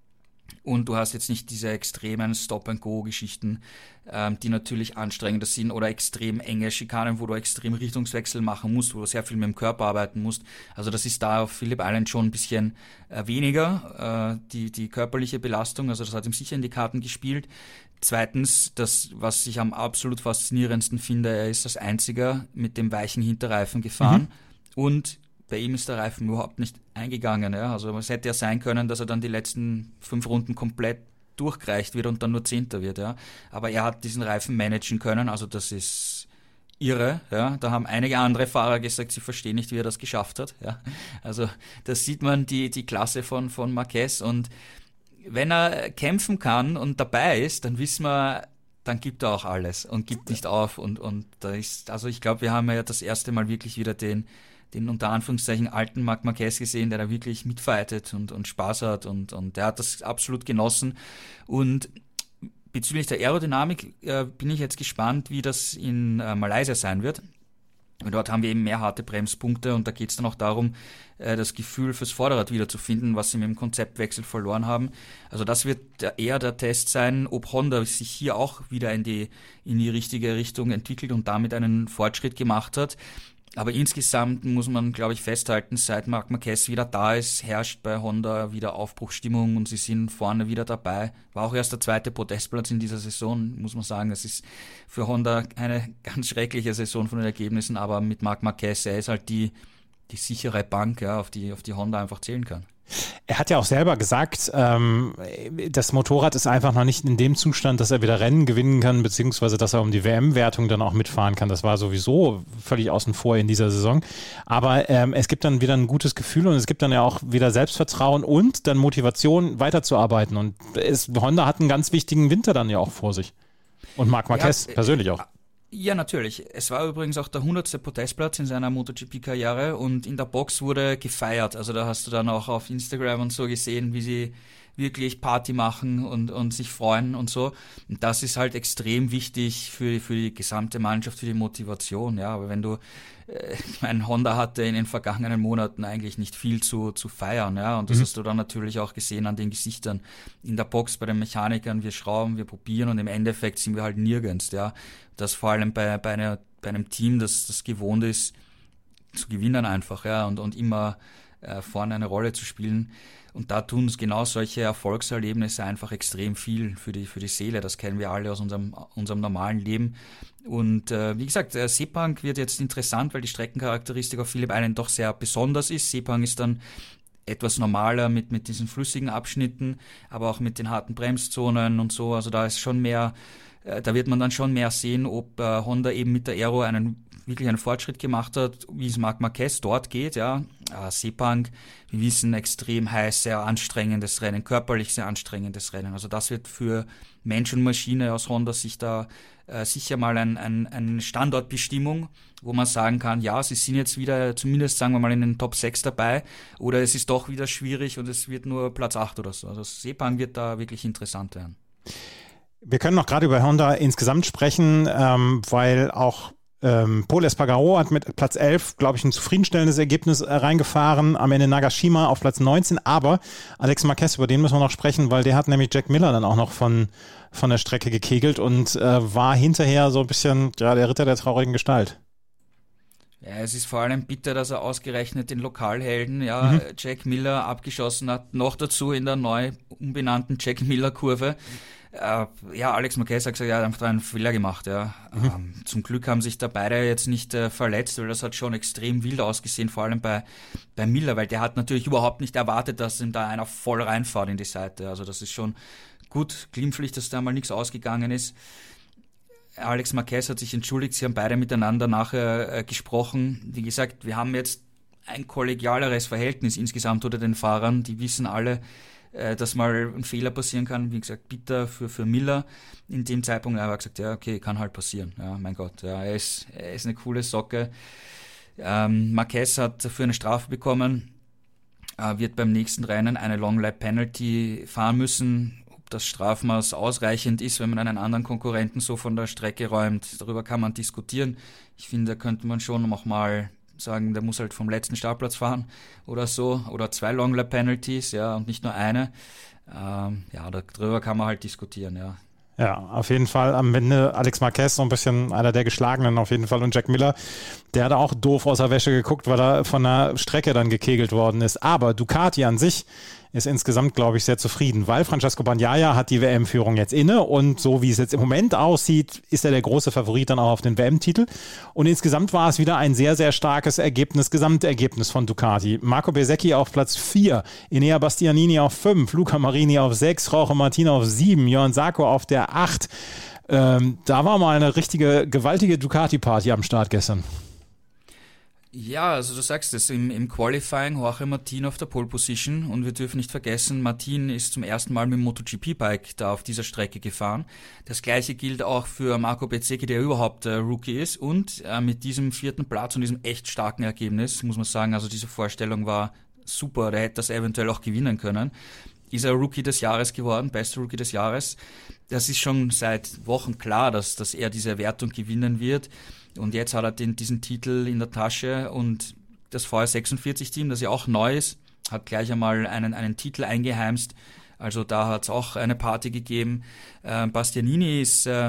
Speaker 3: Und du hast jetzt nicht diese extremen Stop-and-Go-Geschichten, ähm, die natürlich anstrengender sind, oder extrem enge Schikanen, wo du extrem Richtungswechsel machen musst, wo du sehr viel mit dem Körper arbeiten musst. Also das ist da auf Phillip Island schon ein bisschen äh, weniger, äh, die, die körperliche Belastung. Also das hat ihm sicher in die Karten gespielt. Zweitens, das, was ich am absolut faszinierendsten finde, er ist als einziger mit dem weichen Hinterreifen gefahren. Mhm. Und bei ihm ist der Reifen überhaupt nicht eingegangen. Ja? Also es hätte ja sein können, dass er dann die letzten fünf Runden komplett durchgereicht wird und dann nur Zehnter wird. Ja? Aber er hat diesen Reifen managen können, also das ist irre. Ja? Da haben einige andere Fahrer gesagt, sie verstehen nicht, wie er das geschafft hat. Ja? Also da sieht man die, die Klasse von, von Marquez, und wenn er kämpfen kann und dabei ist, dann wissen wir, dann gibt er auch alles und gibt nicht auf. Und, und da ist, also ich glaube, wir haben ja das erste Mal wirklich wieder den den unter Anführungszeichen alten Marc Marquez gesehen, der da wirklich mitfightet und, und Spaß hat, und, und der hat das absolut genossen. Und bezüglich der Aerodynamik äh, bin ich jetzt gespannt, wie das in äh, Malaysia sein wird. Und dort haben wir eben mehr harte Bremspunkte, und da geht es dann auch darum, äh, das Gefühl fürs Vorderrad wiederzufinden, was sie mit dem Konzeptwechsel verloren haben. Also das wird eher der Test sein, ob Honda sich hier auch wieder in die, in die richtige Richtung entwickelt und damit einen Fortschritt gemacht hat. Aber insgesamt muss man, glaube ich, festhalten, seit Marc Marquez wieder da ist, herrscht bei Honda wieder Aufbruchsstimmung und sie sind vorne wieder dabei. War auch erst der zweite Podestplatz in dieser Saison, muss man sagen. Es ist für Honda eine ganz schreckliche Saison von den Ergebnissen, aber mit Marc Marquez, er ist halt die, die sichere Bank, ja, auf die, auf die Honda einfach zählen kann.
Speaker 2: Er hat ja auch selber gesagt, ähm, das Motorrad ist einfach noch nicht in dem Zustand, dass er wieder Rennen gewinnen kann, beziehungsweise dass er um die W M-Wertung dann auch mitfahren kann. Das war sowieso völlig außen vor in dieser Saison. Aber ähm, es gibt dann wieder ein gutes Gefühl und es gibt dann ja auch wieder Selbstvertrauen und dann Motivation, weiterzuarbeiten. Und es, Honda hat einen ganz wichtigen Winter dann ja auch vor sich. Und Marc Marquez ja, persönlich auch.
Speaker 3: Ja, natürlich. Es war übrigens auch der hundertste Podestplatz in seiner MotoGP-Karriere, und in der Box wurde gefeiert. Also da hast du dann auch auf Instagram und so gesehen, wie sie wirklich Party machen und, und sich freuen und so. Und das ist halt extrem wichtig für, für die gesamte Mannschaft, für die Motivation. Ja, aber wenn du, äh, ich meine, Honda hatte in den vergangenen Monaten eigentlich nicht viel zu, zu feiern. Ja, und das mhm. hast du dann natürlich auch gesehen an den Gesichtern in der Box bei den Mechanikern. Wir schrauben, wir probieren, und im Endeffekt sind wir halt nirgends. Ja, das vor allem bei, bei, einer, bei einem Team, das, das gewohnt ist, zu gewinnen einfach, ja, und, und immer äh, vorne eine Rolle zu spielen. Und da tun es genau solche Erfolgserlebnisse einfach extrem viel für die, für die Seele. Das kennen wir alle aus unserem, unserem normalen Leben. Und äh, wie gesagt, äh, Sepang wird jetzt interessant, weil die Streckencharakteristik auf Phillip Island doch sehr besonders ist. Sepang ist dann etwas normaler mit, mit diesen flüssigen Abschnitten, aber auch mit den harten Bremszonen und so. Also da ist schon mehr, äh, da wird man dann schon mehr sehen, ob äh, Honda eben mit der Aero einen wirklich einen Fortschritt gemacht hat, wie es Marc Marquez dort geht, ja. Äh, Sepang, wir wissen, extrem heiß, sehr anstrengendes Rennen, körperlich sehr anstrengendes Rennen. Also das wird für Mensch und Maschine aus Honda sich da äh, sicher mal ein, ein, eine Standortbestimmung, wo man sagen kann, ja, sie sind jetzt wieder zumindest, sagen wir mal, in den Top sechs dabei, oder es ist doch wieder schwierig und es wird nur Platz acht oder so. Also Sepang wird da wirklich interessant werden.
Speaker 2: Wir können noch gerade über Honda insgesamt sprechen, ähm, weil auch Ähm, Pol Espargaro hat mit Platz elf, glaube ich, ein zufriedenstellendes Ergebnis äh, reingefahren. Am Ende Nagashima auf Platz neunzehn. Aber Alex Marquez, über den müssen wir noch sprechen, weil der hat nämlich Jack Miller dann auch noch von, von der Strecke gekegelt und äh, war hinterher so ein bisschen ja, der Ritter der traurigen Gestalt.
Speaker 3: Ja, es ist vor allem bitter, dass er ausgerechnet den Lokalhelden, ja, mhm. Jack Miller abgeschossen hat, noch dazu in der neu umbenannten Jack Miller-Kurve. Äh, ja, Alex Marquez hat gesagt, ja, er hat einen Fehler gemacht, ja. Mhm. Ähm, zum Glück haben sich da beide jetzt nicht äh, verletzt, weil das hat schon extrem wild ausgesehen, vor allem bei, bei Miller, weil der hat natürlich überhaupt nicht erwartet, dass ihm da einer voll reinfährt in die Seite. Also das ist schon gut, glimpflich, dass da mal nichts ausgegangen ist. Alex Marquez hat sich entschuldigt, sie haben beide miteinander nachher äh, gesprochen. Wie gesagt, wir haben jetzt ein kollegialeres Verhältnis insgesamt unter den Fahrern. Die wissen alle, äh, dass mal ein Fehler passieren kann. Wie gesagt, bitter für, für Miller in dem Zeitpunkt. Er hat gesagt, ja, okay, kann halt passieren. Ja, mein Gott, ja, er ist, er ist eine coole Socke. Ähm, Marquez hat dafür eine Strafe bekommen, äh, wird beim nächsten Rennen eine Long Lap Penalty fahren müssen. Das Strafmaß ausreichend ist, wenn man einen anderen Konkurrenten so von der Strecke räumt. Darüber kann man diskutieren. Ich finde, da könnte man schon noch mal sagen, der muss halt vom letzten Startplatz fahren oder so. Oder zwei Long Lap Penalties, ja, und nicht nur eine. Ähm, ja, darüber kann man halt diskutieren, ja.
Speaker 2: Ja, auf jeden Fall am Ende Alex Marquez so ein bisschen einer der Geschlagenen auf jeden Fall und Jack Miller, der hat auch doof aus der Wäsche geguckt, weil er von der Strecke dann gekegelt worden ist. Aber Ducati an sich ist insgesamt, glaube ich, sehr zufrieden, weil Francesco Bagnaia hat die W M-Führung jetzt inne und so wie es jetzt im Moment aussieht, ist er der große Favorit dann auch auf den W M-Titel. Und insgesamt war es wieder ein sehr, sehr starkes Ergebnis, Gesamtergebnis von Ducati. Marco Bezzecchi auf Platz vier, Enea Bastianini auf fünf, Luca Marini auf sechs, Jorge Martin auf sieben, Johann Zarco auf der acht. Ähm, da war mal eine richtige, gewaltige Ducati-Party am Start gestern.
Speaker 3: Ja, also du sagst es, im, im Qualifying Jorge Martin auf der Pole Position und wir dürfen nicht vergessen, Martin ist zum ersten Mal mit dem MotoGP-Bike da auf dieser Strecke gefahren. Das gleiche gilt auch für Marco Bezzecchi, der überhaupt äh, Rookie ist und äh, mit diesem vierten Platz und diesem echt starken Ergebnis, muss man sagen, also diese Vorstellung war super, der hätte das eventuell auch gewinnen können. Ist er Rookie des Jahres geworden, bester Rookie des Jahres. Das ist schon seit Wochen klar, dass, dass er diese Wertung gewinnen wird. Und jetzt hat er den, diesen Titel in der Tasche und das V R sechsundvierzig-Team, das ja auch neu ist, hat gleich einmal einen, einen Titel eingeheimst. Also da hat es auch eine Party gegeben. Äh, Bastianini ist äh,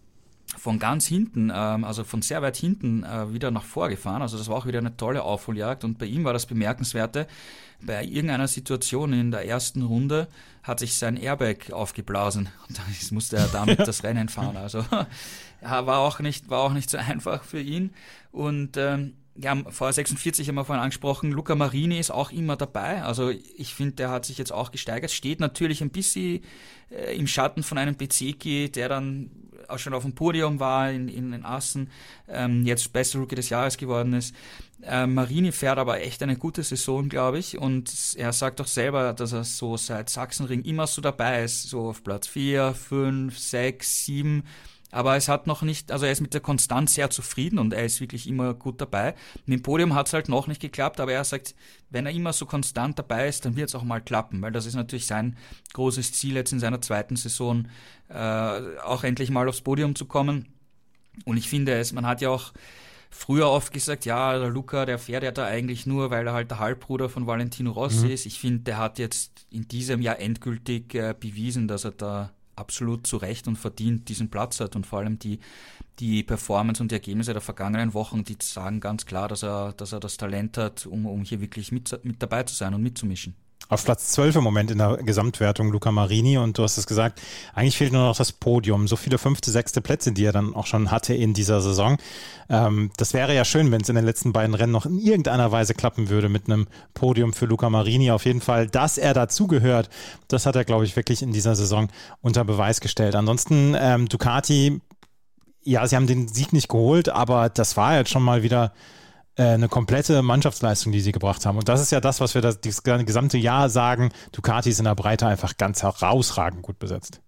Speaker 3: von ganz hinten, äh, also von sehr weit hinten äh, wieder nach vorgefahren. Also das war auch wieder eine tolle Aufholjagd. Und bei ihm war das Bemerkenswerte, bei irgendeiner Situation in der ersten Runde hat sich sein Airbag aufgeblasen und dann musste er damit das Rennen fahren. Also ja, war auch nicht, war auch nicht so einfach für ihn. Und ähm, ja, V R sechsundvierzig haben wir vorhin angesprochen, Luca Marini ist auch immer dabei. Also ich finde, der hat sich jetzt auch gesteigert. Steht natürlich ein bisschen äh, im Schatten von einem Bezzecchi, der dann auch schon auf dem Podium war in, in den Assen, ähm, jetzt bester Rookie des Jahres geworden ist. Äh, Marini fährt aber echt eine gute Saison, glaube ich, und er sagt doch selber, dass er so seit Sachsenring immer so dabei ist, so auf Platz vier, fünf, sechs, sieben, aber es hat noch nicht, also er ist mit der Konstanz sehr zufrieden und er ist wirklich immer gut dabei. Mit dem Podium hat es halt noch nicht geklappt, aber er sagt, wenn er immer so konstant dabei ist, dann wird es auch mal klappen, weil das ist natürlich sein großes Ziel jetzt in seiner zweiten Saison, äh, auch endlich mal aufs Podium zu kommen. Und ich finde es, man hat ja auch früher oft gesagt, ja, der Luca, der fährt ja da eigentlich nur, weil er halt der Halbbruder von Valentino Rossi mhm. ist. Ich finde, der hat jetzt in diesem Jahr endgültig äh, bewiesen, dass er da absolut zu Recht und verdient diesen Platz hat und vor allem die, die Performance und die Ergebnisse der vergangenen Wochen, die sagen ganz klar, dass er, dass er das Talent hat, um, um hier wirklich mit, mit dabei zu sein und mitzumischen.
Speaker 2: Auf Platz zwölf im Moment in der Gesamtwertung Luca Marini und du hast es gesagt, eigentlich fehlt nur noch das Podium. So viele fünfte, sechste Plätze, die er dann auch schon hatte in dieser Saison. Ähm, das wäre ja schön, wenn es in den letzten beiden Rennen noch in irgendeiner Weise klappen würde mit einem Podium für Luca Marini. Auf jeden Fall, dass er dazugehört, das hat er, glaube ich, wirklich in dieser Saison unter Beweis gestellt. Ansonsten ähm, Ducati, ja, sie haben den Sieg nicht geholt, aber das war jetzt schon mal wieder eine komplette Mannschaftsleistung, die sie gebracht haben. Und das ist ja das, was wir das, das gesamte Jahr sagen. Ducati ist in der Breite einfach ganz herausragend gut besetzt.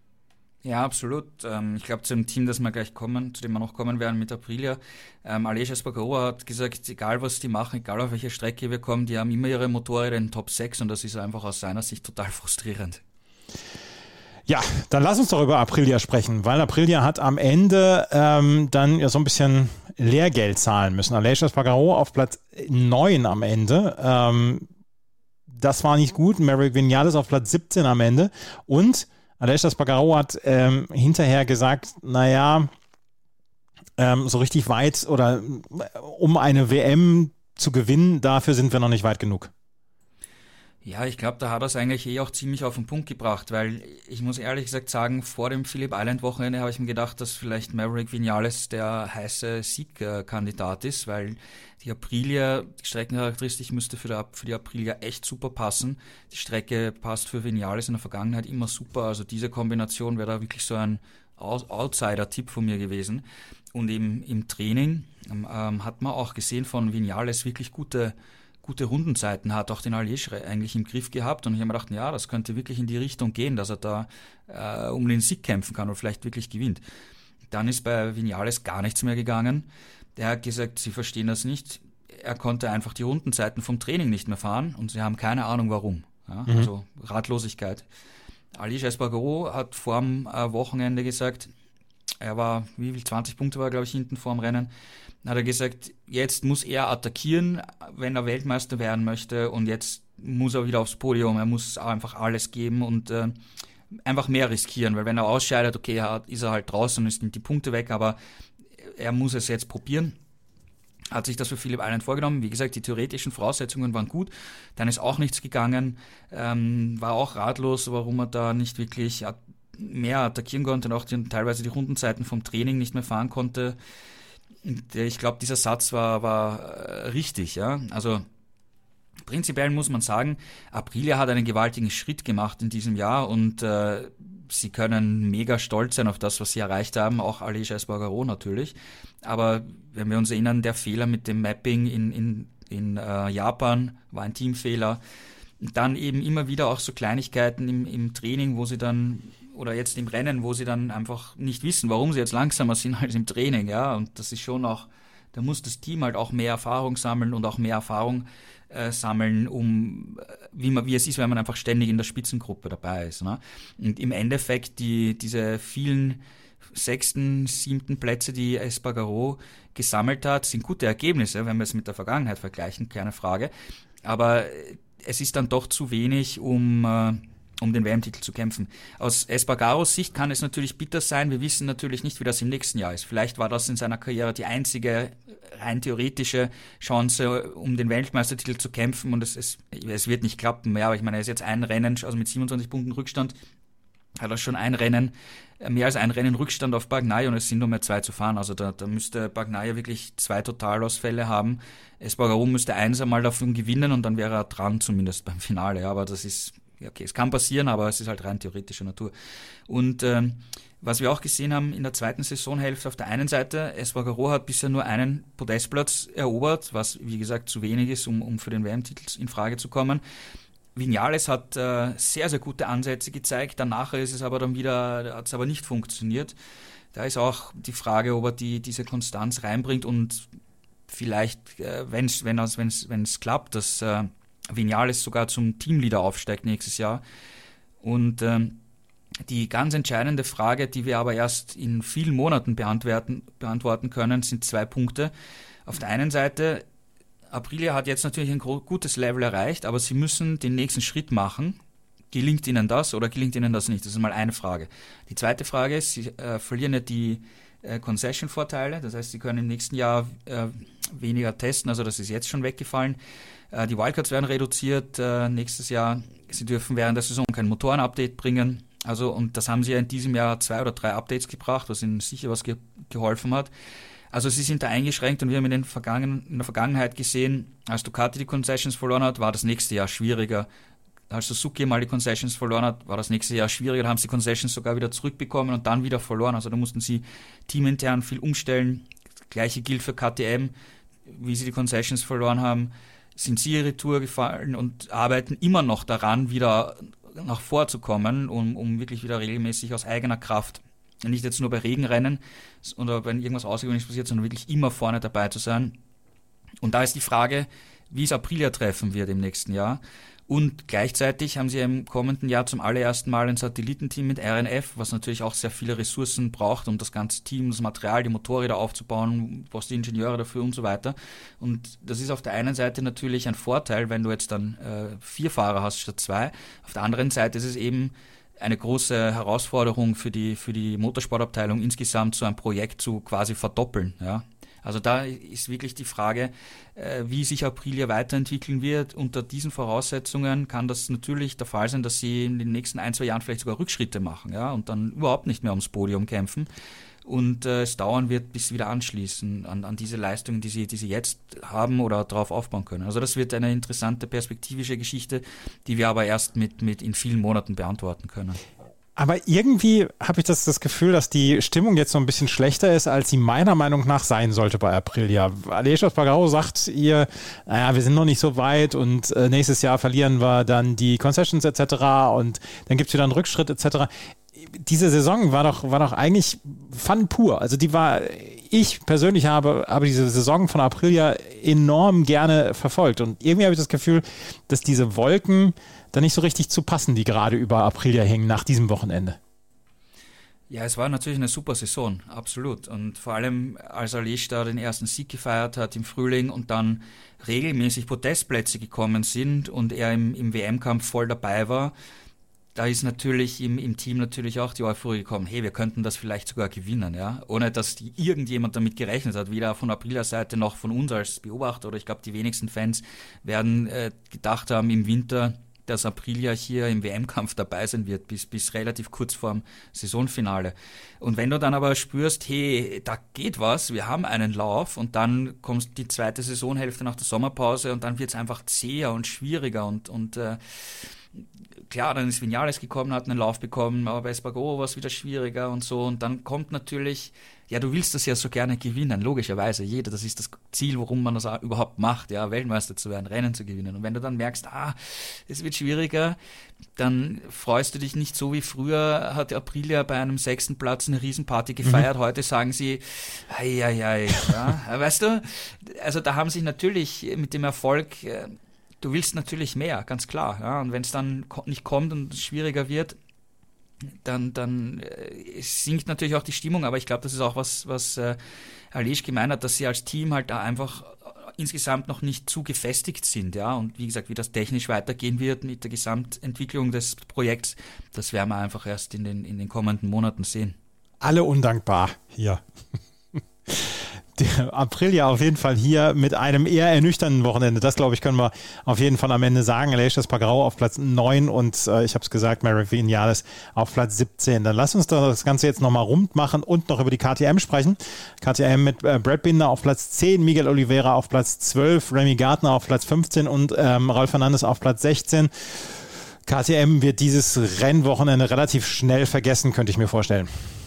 Speaker 3: Ja, absolut. Ich glaube, zu dem Team, das wir gleich kommen, zu dem wir noch kommen werden mit Aprilia, ähm, Aleix Espargaro hat gesagt, egal was die machen, egal auf welche Strecke wir kommen, die haben immer ihre Motorräder in den Top sechs und das ist einfach aus seiner Sicht total frustrierend.
Speaker 2: Ja, dann lass uns doch über Aprilia sprechen, weil Aprilia hat am Ende ähm, dann ja so ein bisschen Lehrgeld zahlen müssen. Aleix Espargaro auf Platz neun am Ende. Ähm, das war nicht gut. Maverick Vinales auf Platz siebzehn am Ende. Und Aleix Espargaro hat ähm, hinterher gesagt, naja, ähm, so richtig weit oder um eine W M zu gewinnen, dafür sind wir noch nicht weit genug.
Speaker 3: Ja, ich glaube, da hat er es eigentlich eh auch ziemlich auf den Punkt gebracht, weil ich muss ehrlich gesagt sagen, vor dem Phillip Island Wochenende habe ich mir gedacht, dass vielleicht Maverick Viñales der heiße Siegkandidat ist, weil die Aprilia, die Streckencharakteristik müsste für, der, für die Aprilia echt super passen. Die Strecke passt für Viñales in der Vergangenheit immer super, also diese Kombination wäre da wirklich so ein Outsider-Tipp von mir gewesen. Und im, im Training ähm, hat man auch gesehen von Viñales wirklich gute gute Rundenzeiten, hat auch den Alliège eigentlich im Griff gehabt und ich habe mir gedacht, ja, das könnte wirklich in die Richtung gehen, dass er da äh, um den Sieg kämpfen kann oder vielleicht wirklich gewinnt. Dann ist bei Viñales gar nichts mehr gegangen. Der hat gesagt, sie verstehen das nicht. Er konnte einfach die Rundenzeiten vom Training nicht mehr fahren und sie haben keine Ahnung warum. Ja, mhm. Also Ratlosigkeit. Aleix Espargaro hat vor dem äh, Wochenende gesagt, er war, wie viel, zwanzig Punkte war, glaube ich, hinten vor dem Rennen, hat er gesagt, jetzt muss er attackieren, wenn er Weltmeister werden möchte und jetzt muss er wieder aufs Podium, er muss einfach alles geben und äh, einfach mehr riskieren, weil wenn er ausscheidet, okay, er, ist er halt draußen und ist die Punkte weg, aber er muss es jetzt probieren. Hat sich das für Phillip Island vorgenommen. Wie gesagt, die theoretischen Voraussetzungen waren gut, dann ist auch nichts gegangen, ähm, war auch ratlos, warum er da nicht wirklich mehr attackieren konnte und auch die, teilweise die Rundenzeiten vom Training nicht mehr fahren konnte. Ich glaube, dieser Satz war, war äh, richtig. Ja? Also prinzipiell muss man sagen, Aprilia hat einen gewaltigen Schritt gemacht in diesem Jahr und äh, sie können mega stolz sein auf das, was sie erreicht haben, auch Aleix Espargaro natürlich. Aber wenn wir uns erinnern, der Fehler mit dem Mapping in, in, in äh, Japan war ein Teamfehler. Und dann eben immer wieder auch so Kleinigkeiten im, im Training, wo sie dann oder jetzt im Rennen, wo sie dann einfach nicht wissen, warum sie jetzt langsamer sind als im Training, ja, und das ist schon auch, da muss das Team halt auch mehr Erfahrung sammeln und auch mehr Erfahrung äh, sammeln, um, wie man, wie es ist, wenn man einfach ständig in der Spitzengruppe dabei ist, ne? Und im Endeffekt die, diese vielen sechsten, siebten Plätze, die Espargaro gesammelt hat, sind gute Ergebnisse, wenn wir es mit der Vergangenheit vergleichen, keine Frage, aber es ist dann doch zu wenig, um äh, um den W M-Titel zu kämpfen. Aus Espargaros Sicht kann es natürlich bitter sein. Wir wissen natürlich nicht, wie das im nächsten Jahr ist. Vielleicht war das in seiner Karriere die einzige rein theoretische Chance, um den Weltmeistertitel zu kämpfen und es, es, es wird nicht klappen. Ja, aber ich meine, er ist jetzt ein Rennen, also mit siebenundzwanzig Punkten Rückstand, hat er schon ein Rennen, mehr als ein Rennen Rückstand auf Bagnaia und es sind nur mehr zwei zu fahren. Also da, da müsste Bagnaia wirklich zwei Totalausfälle haben. Espargaro müsste eins einmal davon gewinnen und dann wäre er dran, zumindest beim Finale. Ja, aber das ist okay, es kann passieren, aber es ist halt rein theoretischer Natur. Und ähm, was wir auch gesehen haben in der zweiten Saisonhälfte auf der einen Seite, Espargaro hat bisher nur einen Podestplatz erobert, was wie gesagt zu wenig ist, um, um für den W M-Titel in Frage zu kommen. Viñales hat äh, sehr, sehr gute Ansätze gezeigt, danach ist es aber dann wieder, hat es aber nicht funktioniert. Da ist auch die Frage, ob er die, diese Konstanz reinbringt und vielleicht, äh, wenn's, wenn es wenn es wenn es klappt, dass äh, Viñales sogar zum Teamleader aufsteigt nächstes Jahr. Und ähm, die ganz entscheidende Frage, die wir aber erst in vielen Monaten beantworten, beantworten können, sind zwei Punkte. Auf der einen Seite, Aprilia hat jetzt natürlich ein gutes Level erreicht, aber sie müssen den nächsten Schritt machen. Gelingt ihnen das oder gelingt ihnen das nicht? Das ist mal eine Frage. Die zweite Frage ist, sie äh, verlieren ja die äh, Concession-Vorteile, das heißt, sie können im nächsten Jahr äh, weniger testen, also das ist jetzt schon weggefallen. Äh, die Wildcards werden reduziert äh, nächstes Jahr. Sie dürfen während der Saison kein Motoren-Update bringen. Also, und das haben sie ja in diesem Jahr zwei oder drei Updates gebracht, was ihnen sicher was ge- geholfen hat. Also sie sind da eingeschränkt und wir haben in, den Vergangen- in der Vergangenheit gesehen, als Ducati die Concessions verloren hat, war das nächste Jahr schwieriger. Als Suzuki mal die Concessions verloren hat, war das nächste Jahr schwieriger. Da haben sie die Concessions sogar wieder zurückbekommen und dann wieder verloren. Also da mussten sie teamintern viel umstellen. Das Gleiche gilt für K T M. Wie sie die Concessions verloren haben, sind sie ihre Tour gefallen und arbeiten immer noch daran, wieder nach vorzukommen, um, um wirklich wieder regelmäßig aus eigener Kraft, nicht jetzt nur bei Regenrennen oder wenn irgendwas Außergewöhnliches passiert, sondern wirklich immer vorne dabei zu sein. Und da ist die Frage, wie es Aprilia treffen wird im nächsten Jahr. Und gleichzeitig haben sie im kommenden Jahr zum allerersten Mal ein Satellitenteam mit R N F, was natürlich auch sehr viele Ressourcen braucht, um das ganze Team, das Material, die Motorräder aufzubauen, brauchst die Ingenieure dafür und so weiter. Und das ist auf der einen Seite natürlich ein Vorteil, wenn du jetzt dann äh, vier Fahrer hast statt zwei. Auf der anderen Seite ist es eben eine große Herausforderung für die, für die Motorsportabteilung insgesamt, so ein Projekt zu quasi verdoppeln, ja. Also da ist wirklich die Frage, äh, wie sich Aprilia weiterentwickeln wird. Unter diesen Voraussetzungen kann das natürlich der Fall sein, dass sie in den nächsten ein, zwei Jahren vielleicht sogar Rückschritte machen, ja, und dann überhaupt nicht mehr ums Podium kämpfen. Und äh, es dauern wird, bis sie wieder anschließen an, an diese Leistungen, die sie, die sie jetzt haben oder darauf aufbauen können. Also das wird eine interessante perspektivische Geschichte, die wir aber erst mit, mit in vielen Monaten beantworten können.
Speaker 2: Aber irgendwie habe ich das, das Gefühl, dass die Stimmung jetzt so ein bisschen schlechter ist, als sie meiner Meinung nach sein sollte bei Aprilia. Aleix Espargaró sagt ihr, naja, wir sind noch nicht so weit und äh, nächstes Jahr verlieren wir dann die Concessions et cetera und dann gibt es wieder einen Rückschritt et cetera. Diese Saison war doch, war doch eigentlich Fun pur. Also die war, ich persönlich habe, habe diese Saison von Aprilia enorm gerne verfolgt und irgendwie habe ich das Gefühl, dass diese Wolken da nicht so richtig zu passen, die gerade über Aprilia hängen nach diesem Wochenende.
Speaker 3: Ja, es war natürlich eine super Saison, absolut. Und vor allem, als Aleix da den ersten Sieg gefeiert hat im Frühling und dann regelmäßig Podestplätze gekommen sind und er im, im W M-Kampf voll dabei war, da ist natürlich im, im Team natürlich auch die Euphorie gekommen, hey, wir könnten das vielleicht sogar gewinnen, ja, ohne dass die, irgendjemand damit gerechnet hat, weder von Aprilia Seite noch von uns als Beobachter, oder ich glaube, die wenigsten Fans werden äh, gedacht haben im Winter, dass Aprilia hier im W M-Kampf dabei sein wird, bis, bis relativ kurz vorm Saisonfinale. Und wenn du dann aber spürst, hey, da geht was, wir haben einen Lauf, und dann kommt die zweite Saisonhälfte nach der Sommerpause und dann wird es einfach zäher und schwieriger und, und äh, klar, dann ist Viñales gekommen, hat einen Lauf bekommen, aber bei Espargaró war es wieder schwieriger und so. Und dann kommt natürlich, ja, du willst das ja so gerne gewinnen, logischerweise. Jeder, das ist das Ziel, warum man das überhaupt macht, ja, Weltmeister zu werden, Rennen zu gewinnen. Und wenn du dann merkst, ah, es wird schwieriger, dann freust du dich nicht so wie früher. Hat Aprilia bei einem sechsten Platz eine Riesenparty gefeiert. Mhm. Heute sagen sie, ei, ei, ei, ja, weißt du, also da haben sich natürlich mit dem Erfolg, du willst natürlich mehr, ganz klar. Ja? Und wenn es dann nicht kommt und es schwieriger wird, dann, dann äh, sinkt natürlich auch die Stimmung. Aber ich glaube, das ist auch was, was äh, Aleix gemeint hat, dass sie als Team halt da einfach insgesamt noch nicht zu gefestigt sind. Ja? Und wie gesagt, wie das technisch weitergehen wird mit der Gesamtentwicklung des Projekts, das werden wir einfach erst in den, in den kommenden Monaten sehen.
Speaker 2: Alle undankbar hier. Der Aprilia auf jeden Fall hier mit einem eher ernüchternden Wochenende. Das, glaube ich, können wir auf jeden Fall am Ende sagen. Aleix Espargaró auf Platz neun und äh, ich habe es gesagt, Maverick Viñales auf Platz siebzehn. Dann lass uns das Ganze jetzt nochmal rund machen und noch über die K T M sprechen. K T M mit äh, Brad Binder auf Platz zehn, Miguel Oliveira auf Platz zwölf, Remy Gardner auf Platz fünfzehn und ähm, Raul Fernandez auf Platz sechzehn. K T M wird dieses Rennwochenende relativ schnell vergessen, könnte ich mir vorstellen.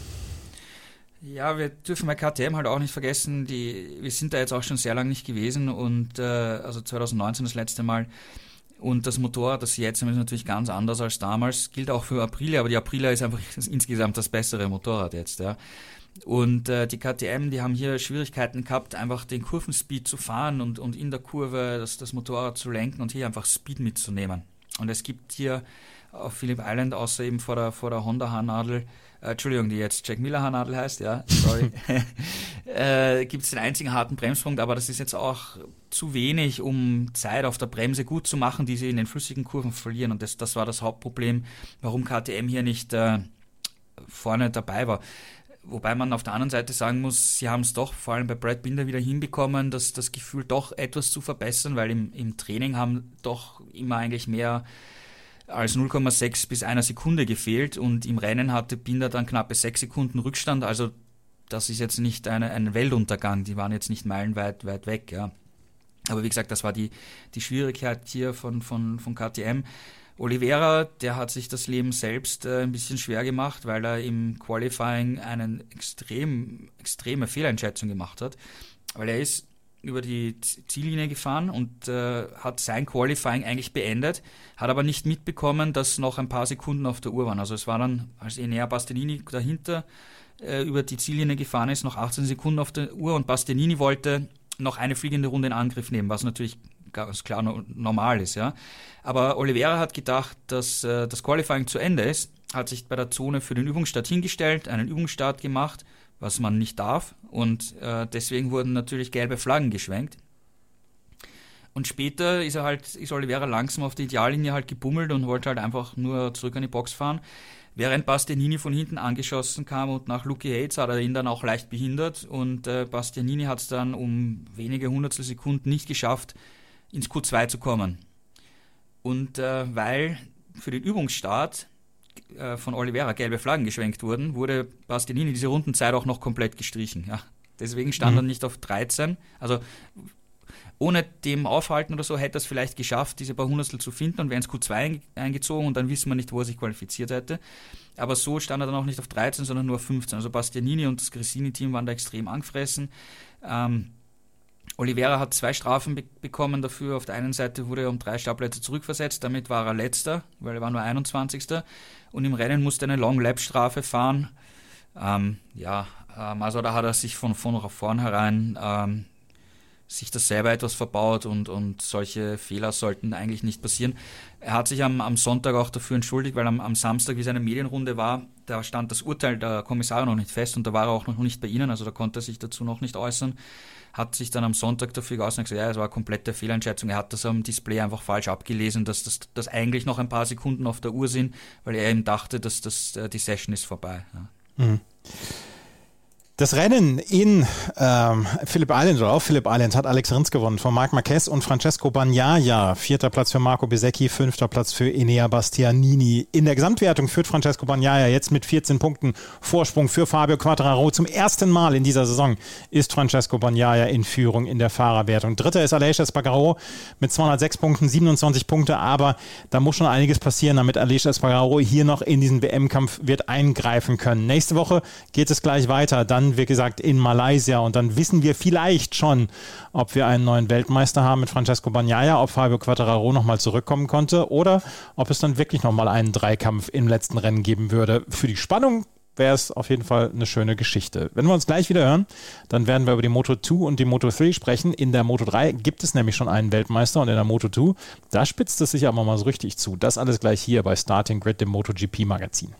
Speaker 3: Ja, wir dürfen bei K T M halt auch nicht vergessen, die, wir sind da jetzt auch schon sehr lange nicht gewesen und äh, also zwanzig neunzehn das letzte Mal, und das Motorrad, das jetzt ist natürlich ganz anders als damals, gilt auch für Aprilia, aber die Aprilia ist einfach insgesamt das bessere Motorrad jetzt, ja. Und äh, die K T M, die haben hier Schwierigkeiten gehabt, einfach den Kurvenspeed zu fahren und, und in der Kurve das, das Motorrad zu lenken und hier einfach Speed mitzunehmen. Und es gibt hier auf Phillip Island, außer eben vor der, vor der Honda-Haarnadel, äh, Entschuldigung, die jetzt Jack Miller-Haarnadel heißt, ja, sorry, äh, gibt es den einzigen harten Bremspunkt, aber das ist jetzt auch zu wenig, um Zeit auf der Bremse gut zu machen, die sie in den flüssigen Kurven verlieren. Und das, das war das Hauptproblem, warum K T M hier nicht äh, vorne dabei war. Wobei man auf der anderen Seite sagen muss, sie haben es doch vor allem bei Brad Binder wieder hinbekommen, das, das Gefühl doch etwas zu verbessern, weil im, im Training haben doch immer eigentlich mehr als null Komma sechs bis einer Sekunde gefehlt und im Rennen hatte Binder dann knappe sechs Sekunden Rückstand, also das ist jetzt nicht eine, ein Weltuntergang, die waren jetzt nicht meilenweit weit weg, ja. Aber wie gesagt, das war die, die Schwierigkeit hier von, von, von K T M. Oliveira, der hat sich das Leben selbst äh, ein bisschen schwer gemacht, weil er im Qualifying eine extrem, extreme Fehleinschätzung gemacht hat, weil er ist über die Ziellinie gefahren und äh, hat sein Qualifying eigentlich beendet, hat aber nicht mitbekommen, dass noch ein paar Sekunden auf der Uhr waren. Also es war dann, als Enea Bastianini dahinter äh, über die Ziellinie gefahren ist, noch achtzehn Sekunden auf der Uhr und Bastianini wollte noch eine fliegende Runde in Angriff nehmen, was natürlich ganz klar no- normal ist, ja. Aber Oliveira hat gedacht, dass äh, das Qualifying zu Ende ist, hat sich bei der Zone für den Übungsstart hingestellt, einen Übungsstart gemacht, was man nicht darf, und äh, deswegen wurden natürlich gelbe Flaggen geschwenkt. Und später ist er halt, ist Oliveira langsam auf die Ideallinie halt gebummelt und wollte halt einfach nur zurück an die Box fahren. Während Bastianini von hinten angeschossen kam und nach Lucky Hates hat er ihn dann auch leicht behindert und äh, Bastianini hat es dann um wenige Hundertstel Sekunden nicht geschafft, ins Q zwei zu kommen. Und äh, weil für den Übungsstart äh, von Oliveira gelbe Flaggen geschwenkt wurden, wurde Bastianini diese Rundenzeit auch noch komplett gestrichen. Ja. Deswegen stand mhm. er nicht auf dreizehn. Also ohne dem Aufhalten oder so hätte er es vielleicht geschafft, diese paar Hundertstel zu finden und wäre ins Q zwei eingezogen und dann wissen wir nicht, wo er sich qualifiziert hätte. Aber so stand er dann auch nicht auf dreizehn, sondern nur auf fünfzehn. Also Bastianini und das Gresini-Team waren da extrem angefressen. Ähm, Oliveira hat zwei Strafen be- bekommen dafür. Auf der einen Seite wurde er um drei Startplätze zurückversetzt, damit war er letzter, weil er war nur einundzwanzigster. Und im Rennen musste eine Long-Lap-Strafe fahren. Ähm, ja, ähm, also da hat er sich von, von vornherein ähm, sich das selber etwas verbaut und, und solche Fehler sollten eigentlich nicht passieren. Er hat sich am, am Sonntag auch dafür entschuldigt, weil am, am Samstag, wie seine Medienrunde war, da stand das Urteil der Kommissare noch nicht fest und da war er auch noch nicht bei Ihnen, also da konnte er sich dazu noch nicht äußern. Hat sich dann am Sonntag dafür geäußert und gesagt, ja, es war eine komplette Fehleinschätzung. Er hat das am Display einfach falsch abgelesen, dass das dass eigentlich noch ein paar Sekunden auf der Uhr sind, weil er eben dachte, dass das, die Session ist vorbei. Ja.
Speaker 2: Mhm. Das Rennen in ähm, Phillip Island oder auf Phillip Island hat Alex Rins gewonnen von Marc Marquez und Francesco Bagnaia. Vierter Platz für Marco Bezzecchi, fünfter Platz für Enea Bastianini. In der Gesamtwertung führt Francesco Bagnaia jetzt mit vierzehn Punkten Vorsprung für Fabio Quartararo. Zum ersten Mal in dieser Saison ist Francesco Bagnaia in Führung in der Fahrerwertung. Dritter ist Aleix Espargaro mit zweihundertsechs Punkten, siebenundzwanzig Punkte, aber da muss schon einiges passieren, damit Aleix Espargaro hier noch in diesen W M-Kampf wird eingreifen können. Nächste Woche geht es gleich weiter, dann wie gesagt in Malaysia und dann wissen wir vielleicht schon, ob wir einen neuen Weltmeister haben mit Francesco Bagnaia, ob Fabio Quartararo nochmal zurückkommen konnte oder ob es dann wirklich nochmal einen Dreikampf im letzten Rennen geben würde. Für die Spannung wäre es auf jeden Fall eine schöne Geschichte. Wenn wir uns gleich wieder hören, dann werden wir über die Moto zwei und die Moto drei sprechen. In der Moto drei gibt es nämlich schon einen Weltmeister und in der Moto zwei, da spitzt es sich aber mal so richtig zu. Das alles gleich hier bei Starting Grid, dem MotoGP-Magazin.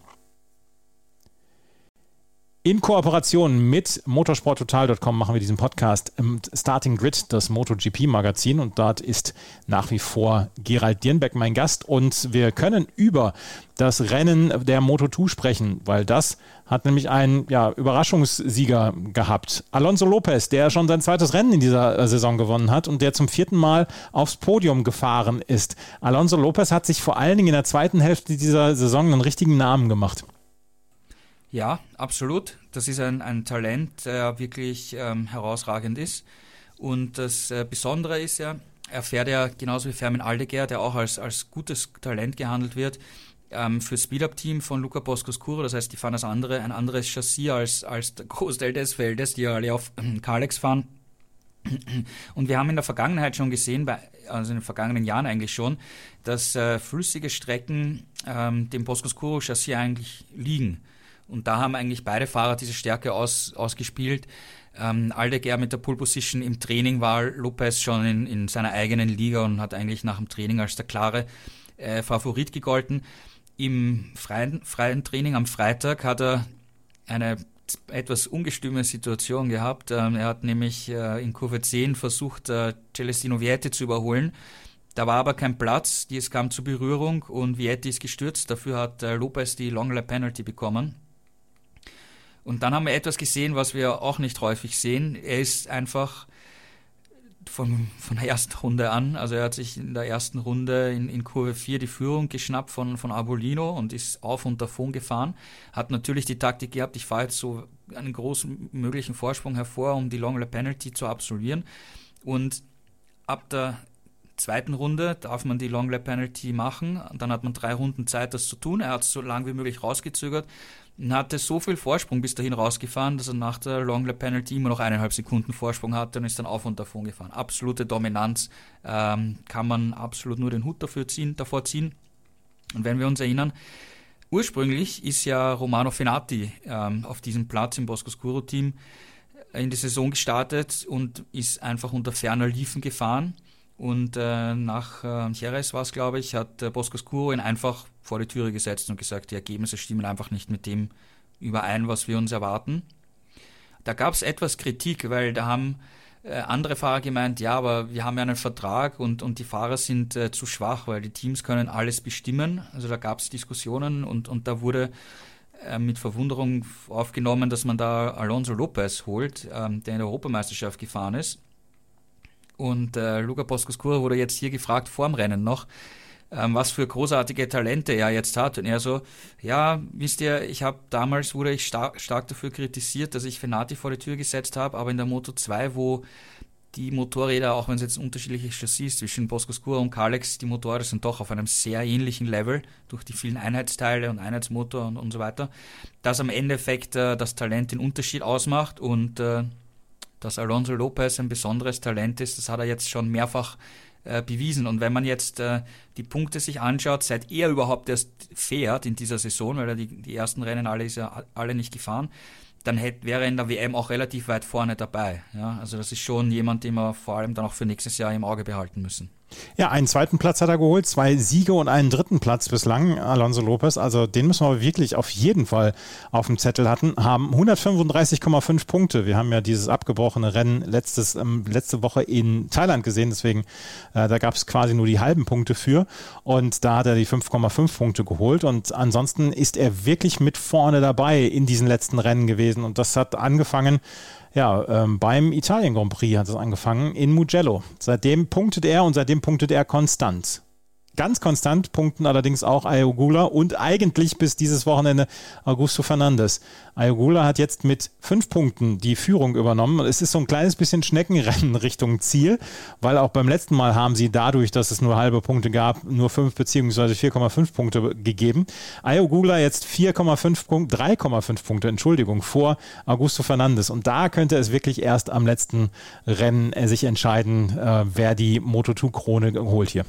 Speaker 2: In Kooperation mit motorsporttotal Punkt com machen wir diesen Podcast im Starting Grid, das MotoGP-Magazin, und dort ist nach wie vor Gerald Dirnbeck mein Gast und wir können über das Rennen der Moto zwei sprechen, weil das hat nämlich einen ja, Überraschungssieger gehabt. Alonso Lopez, der schon sein zweites Rennen in dieser Saison gewonnen hat und der zum vierten Mal aufs Podium gefahren ist. Alonso Lopez hat sich vor allen Dingen in der zweiten Hälfte dieser Saison einen richtigen Namen gemacht.
Speaker 3: Ja, absolut. Das ist ein, ein Talent, der wirklich ähm, herausragend ist. Und das äh, Besondere ist ja, er fährt ja genauso wie Fermin Aldeguer, der auch als, als gutes Talent gehandelt wird, ähm, für Speed-Up-Team von Luca Boscoscuro. Das heißt, die fahren das andere, ein anderes Chassis als, als der Großteil des Feldes, die ja alle auf äh, Kalex fahren. Und wir haben in der Vergangenheit schon gesehen, bei, also in den vergangenen Jahren eigentlich schon, dass äh, flüssige Strecken ähm, dem Boscoscuro-Chassis eigentlich liegen. Und da haben eigentlich beide Fahrer diese Stärke aus, ausgespielt. Ähm, Aldeguer mit der Pole Position im Training war Lopez schon in, in seiner eigenen Liga und hat eigentlich nach dem Training als der klare äh, Favorit gegolten. Im freien, freien Training am Freitag hat er eine etwas ungestüme Situation gehabt. Ähm, er hat nämlich äh, in Kurve zehn versucht, äh, Celestino Vietti zu überholen. Da war aber kein Platz, es kam zur Berührung und Vietti ist gestürzt. Dafür hat äh, Lopez die Long Lap Penalty bekommen. Und dann haben wir etwas gesehen, was wir auch nicht häufig sehen. Er ist einfach von, von der ersten Runde an, also er hat sich in der ersten Runde in, in Kurve vier die Führung geschnappt von, von Arbolino und ist auf und davon gefahren. Hat natürlich die Taktik gehabt, ich fahre jetzt so einen großen möglichen Vorsprung hervor, um die Long Lap Penalty zu absolvieren. Und ab der zweiten Runde darf man die Long Lap Penalty machen. Dann hat man drei Runden Zeit, das zu tun. Er hat es so lange wie möglich rausgezögert und hatte so viel Vorsprung bis dahin rausgefahren, dass er nach der Long Lap Penalty immer noch eineinhalb Sekunden Vorsprung hatte und ist dann auf und davon gefahren. Absolute Dominanz, ähm, kann man absolut nur den Hut dafür ziehen, davor ziehen. Und wenn wir uns erinnern, ursprünglich ist ja Romano Fenati ähm, auf diesem Platz im Boscoscuro-Team in die Saison gestartet und ist einfach unter ferner Liefen gefahren. Und äh, nach äh, Jerez war es, glaube ich, hat äh, Boscoscuro ihn einfach vor die Türe gesetzt und gesagt, die Ergebnisse stimmen einfach nicht mit dem überein, was wir uns erwarten. Da gab es etwas Kritik, weil da haben äh, andere Fahrer gemeint, ja, aber wir haben ja einen Vertrag und, und die Fahrer sind äh, zu schwach, weil die Teams können alles bestimmen. Also da gab es Diskussionen und, und da wurde äh, mit Verwunderung aufgenommen, dass man da Alonso Lopez holt, ähm, der in der Europameisterschaft gefahren ist. Und äh, Luca Boscoscuro wurde jetzt hier gefragt, vor dem Rennen noch, ähm, was für großartige Talente er jetzt hat. Und er so, ja, wisst ihr, ich habe damals, wurde ich star- stark dafür kritisiert, dass ich Fenati vor die Tür gesetzt habe, aber in der Moto zwei, wo die Motorräder, auch wenn es jetzt ein unterschiedliches Chassis zwischen Boscoscuro und Kalex, die Motorräder sind doch auf einem sehr ähnlichen Level durch die vielen Einheitsteile und Einheitsmotor und, und so weiter, dass am Endeffekt äh, das Talent den Unterschied ausmacht und äh, dass Alonso Lopez ein besonderes Talent ist, das hat er jetzt schon mehrfach äh, bewiesen. Und wenn man jetzt äh, die Punkte sich anschaut, seit er überhaupt erst fährt in dieser Saison, weil er die, die ersten Rennen alle ist ja alle nicht gefahren, dann hätte, wäre er in der W M auch relativ weit vorne dabei. Ja? Also das ist schon jemand, den wir vor allem dann auch für nächstes Jahr im Auge behalten müssen.
Speaker 2: Ja, einen zweiten Platz hat er geholt, zwei Siege und einen dritten Platz bislang, Alonso Lopez. Also den müssen wir wirklich auf jeden Fall auf dem Zettel hatten, haben hundertfünfunddreißig Komma fünf Punkte. Wir haben ja dieses abgebrochene Rennen letztes, ähm, letzte Woche in Thailand gesehen, deswegen äh, da gab es quasi nur die halben Punkte für und da hat er die fünf Komma fünf Punkte geholt und ansonsten ist er wirklich mit vorne dabei in diesen letzten Rennen gewesen und das hat angefangen Ja, ähm, beim Italien Grand Prix hat es angefangen in Mugello. Seitdem punktet er und seitdem punktet er konstant. Ganz konstant punkten allerdings auch Ayogula und eigentlich bis dieses Wochenende Augusto Fernandes. Ayogula hat jetzt mit fünf Punkten die Führung übernommen. Es ist so ein kleines bisschen Schneckenrennen Richtung Ziel, weil auch beim letzten Mal haben sie dadurch, dass es nur halbe Punkte gab, nur fünf bzw. vier Komma fünf Punkte gegeben. Ayogula jetzt vier Komma fünf Punkte, drei Komma fünf Punkte, Entschuldigung, vor Augusto Fernandes. Und da könnte es wirklich erst am letzten Rennen sich entscheiden, äh, wer die Moto zwei Krone holt hier.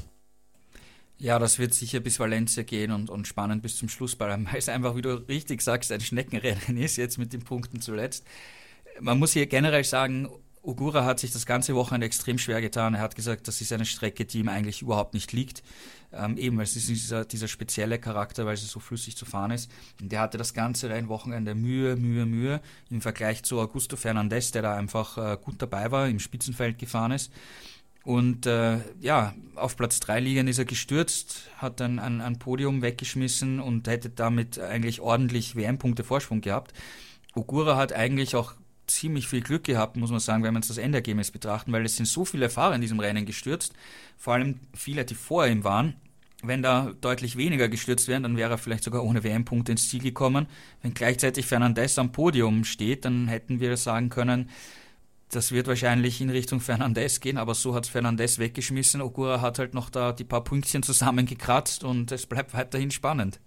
Speaker 3: Ja, das wird sicher bis Valencia gehen und, und spannend bis zum Schluss, weil es einfach, wie du richtig sagst, ein Schneckenrennen ist, jetzt mit den Punkten zuletzt. Man muss hier generell sagen, Ogura hat sich das ganze Wochenende extrem schwer getan. Er hat gesagt, das ist eine Strecke, die ihm eigentlich überhaupt nicht liegt. Ähm, eben, weil es ist dieser, dieser spezielle Charakter, weil sie so flüssig zu fahren ist. Und der hatte das ganze Rennwochenende Mühe, Mühe, Mühe im Vergleich zu Augusto Fernandes, der da einfach äh, gut dabei war, im Spitzenfeld gefahren ist. Und äh, ja, auf Platz drei liegend ist er gestürzt, hat dann ein, ein Podium weggeschmissen und hätte damit eigentlich ordentlich W M-Punkte Vorsprung gehabt. Ogura hat eigentlich auch ziemlich viel Glück gehabt, muss man sagen, wenn wir uns das Endergebnis betrachten, weil es sind so viele Fahrer in diesem Rennen gestürzt, vor allem viele, die vor ihm waren. Wenn da deutlich weniger gestürzt wären, dann wäre er vielleicht sogar ohne W M-Punkte ins Ziel gekommen. Wenn gleichzeitig Fernandes am Podium steht, dann hätten wir sagen können, das wird wahrscheinlich in Richtung Fernandes gehen, aber so hat Fernandes weggeschmissen. Ogura hat halt noch da die paar Pünktchen zusammengekratzt und es bleibt weiterhin spannend.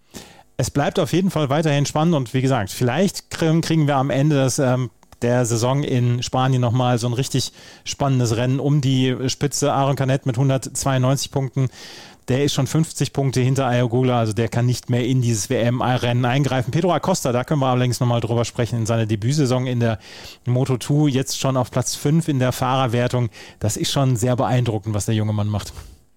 Speaker 2: Es bleibt auf jeden Fall weiterhin spannend und wie gesagt, vielleicht kriegen wir am Ende des, ähm, der Saison in Spanien nochmal so ein richtig spannendes Rennen um die Spitze. Aron Canet mit hundertzweiundneunzig Punkten. Der ist schon fünfzig Punkte hinter Ayogula, also der kann nicht mehr in dieses W M-Rennen eingreifen. Pedro Acosta, da können wir allerdings nochmal drüber sprechen, in seiner Debütsaison in der Moto zwei, jetzt schon auf Platz fünf in der Fahrerwertung. Das ist schon sehr beeindruckend, was der junge Mann macht.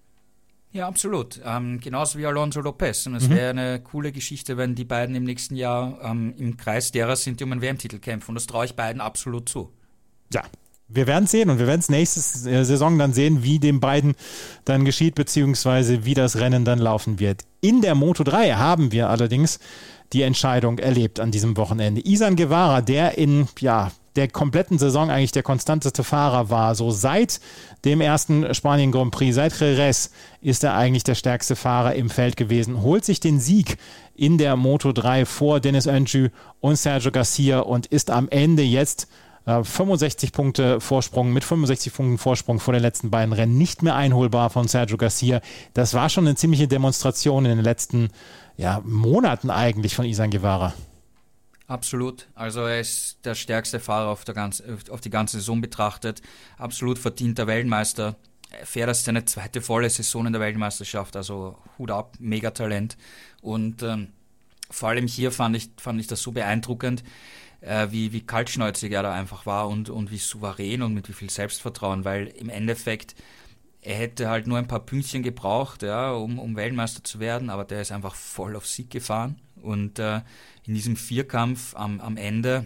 Speaker 3: Ja, absolut. Ähm, genauso wie Alonso Lopez. Und es mhm. wäre eine coole Geschichte, wenn die beiden im nächsten Jahr ähm, im Kreis derer sind, die um einen W M-Titel kämpfen. Und das traue ich beiden absolut zu.
Speaker 2: Ja. Wir werden es sehen und wir werden es nächste Saison dann sehen, wie den beiden dann geschieht, beziehungsweise wie das Rennen dann laufen wird. In der Moto drei haben wir allerdings die Entscheidung erlebt an diesem Wochenende. Izan Guevara, der in ja, der kompletten Saison eigentlich der konstanteste Fahrer war, so seit dem ersten Spanien Grand Prix, seit Jerez ist er eigentlich der stärkste Fahrer im Feld gewesen, holt sich den Sieg in der Moto drei vor Deniz Öncü und Sergio Garcia und ist am Ende jetzt fünfundsechzig Punkte Vorsprung, mit fünfundsechzig Punkten Vorsprung vor den letzten beiden Rennen nicht mehr einholbar von Sergio Garcia. Das war schon eine ziemliche Demonstration in den letzten ja, Monaten eigentlich von Izan Guevara.
Speaker 3: Absolut. Also er ist der stärkste Fahrer auf, der ganz, auf die ganze Saison betrachtet. Absolut verdienter Weltmeister. Er fährt das seine zweite volle Saison in der Weltmeisterschaft. Also Hut ab, Megatalent. Und ähm, vor allem hier fand ich, fand ich das so beeindruckend, Äh, wie, wie kaltschnäuzig er da einfach war und, und wie souverän und mit wie viel Selbstvertrauen, weil im Endeffekt, er hätte halt nur ein paar Pünktchen gebraucht, ja, um, um Weltmeister zu werden, aber der ist einfach voll auf Sieg gefahren und äh, in diesem Vierkampf am, am Ende,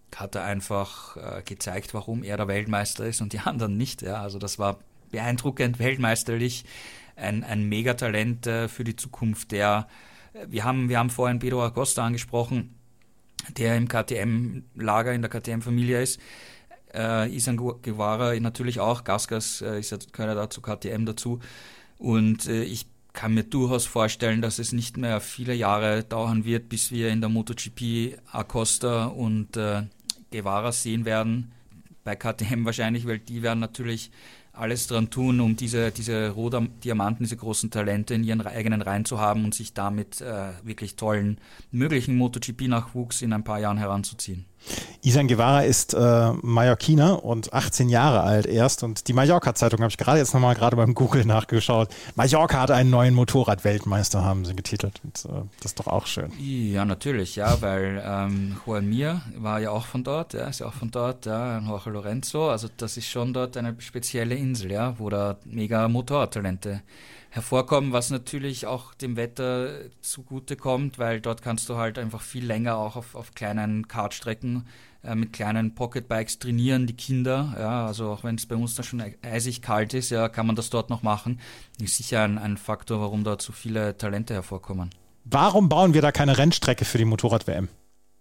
Speaker 3: hat er einfach äh, gezeigt, warum er der Weltmeister ist und die anderen nicht. Ja. Also das war beeindruckend, weltmeisterlich, ein, ein Megatalent äh, für die Zukunft. Der, wir haben, wir haben vorhin Pedro Acosta angesprochen, der im K T M-Lager, in der K T M-Familie ist. Äh, Izan Guevara natürlich auch, Gasgas äh, ist ja, gehört ja da zu K T M dazu. Und äh, ich kann mir durchaus vorstellen, dass es nicht mehr viele Jahre dauern wird, bis wir in der MotoGP Acosta und äh, Guevara sehen werden. Bei K T M wahrscheinlich, weil die werden natürlich alles dran tun, um diese, diese Rohdiamanten, diese großen Talente in ihren eigenen Reihen zu haben und sich damit äh, wirklich tollen, möglichen MotoGP-Nachwuchs in ein paar Jahren heranzuziehen.
Speaker 2: Izan Guevara ist äh, Mallorquiner und achtzehn Jahre alt erst und die Mallorca-Zeitung habe ich gerade jetzt nochmal gerade beim Google nachgeschaut. Mallorca hat einen neuen Motorrad-Weltmeister, haben sie getitelt. Und, äh, das ist doch auch schön.
Speaker 3: Ja, natürlich, ja, weil ähm, Juan Mir war ja auch von dort, ja, ist ja auch von dort, ja, Jorge Lorenzo, also das ist schon dort eine spezielle Insel, ja, wo da mega Motorradtalente hervorkommen, was natürlich auch dem Wetter zugute kommt, weil dort kannst du halt einfach viel länger auch auf, auf kleinen Kartstrecken äh, mit kleinen Pocketbikes trainieren, die Kinder, ja, also auch wenn es bei uns da schon eisig kalt ist, ja, kann man das dort noch machen. Ist sicher ein, ein Faktor, warum dort so viele Talente hervorkommen.
Speaker 2: Warum bauen wir da keine Rennstrecke für die Motorrad-W M?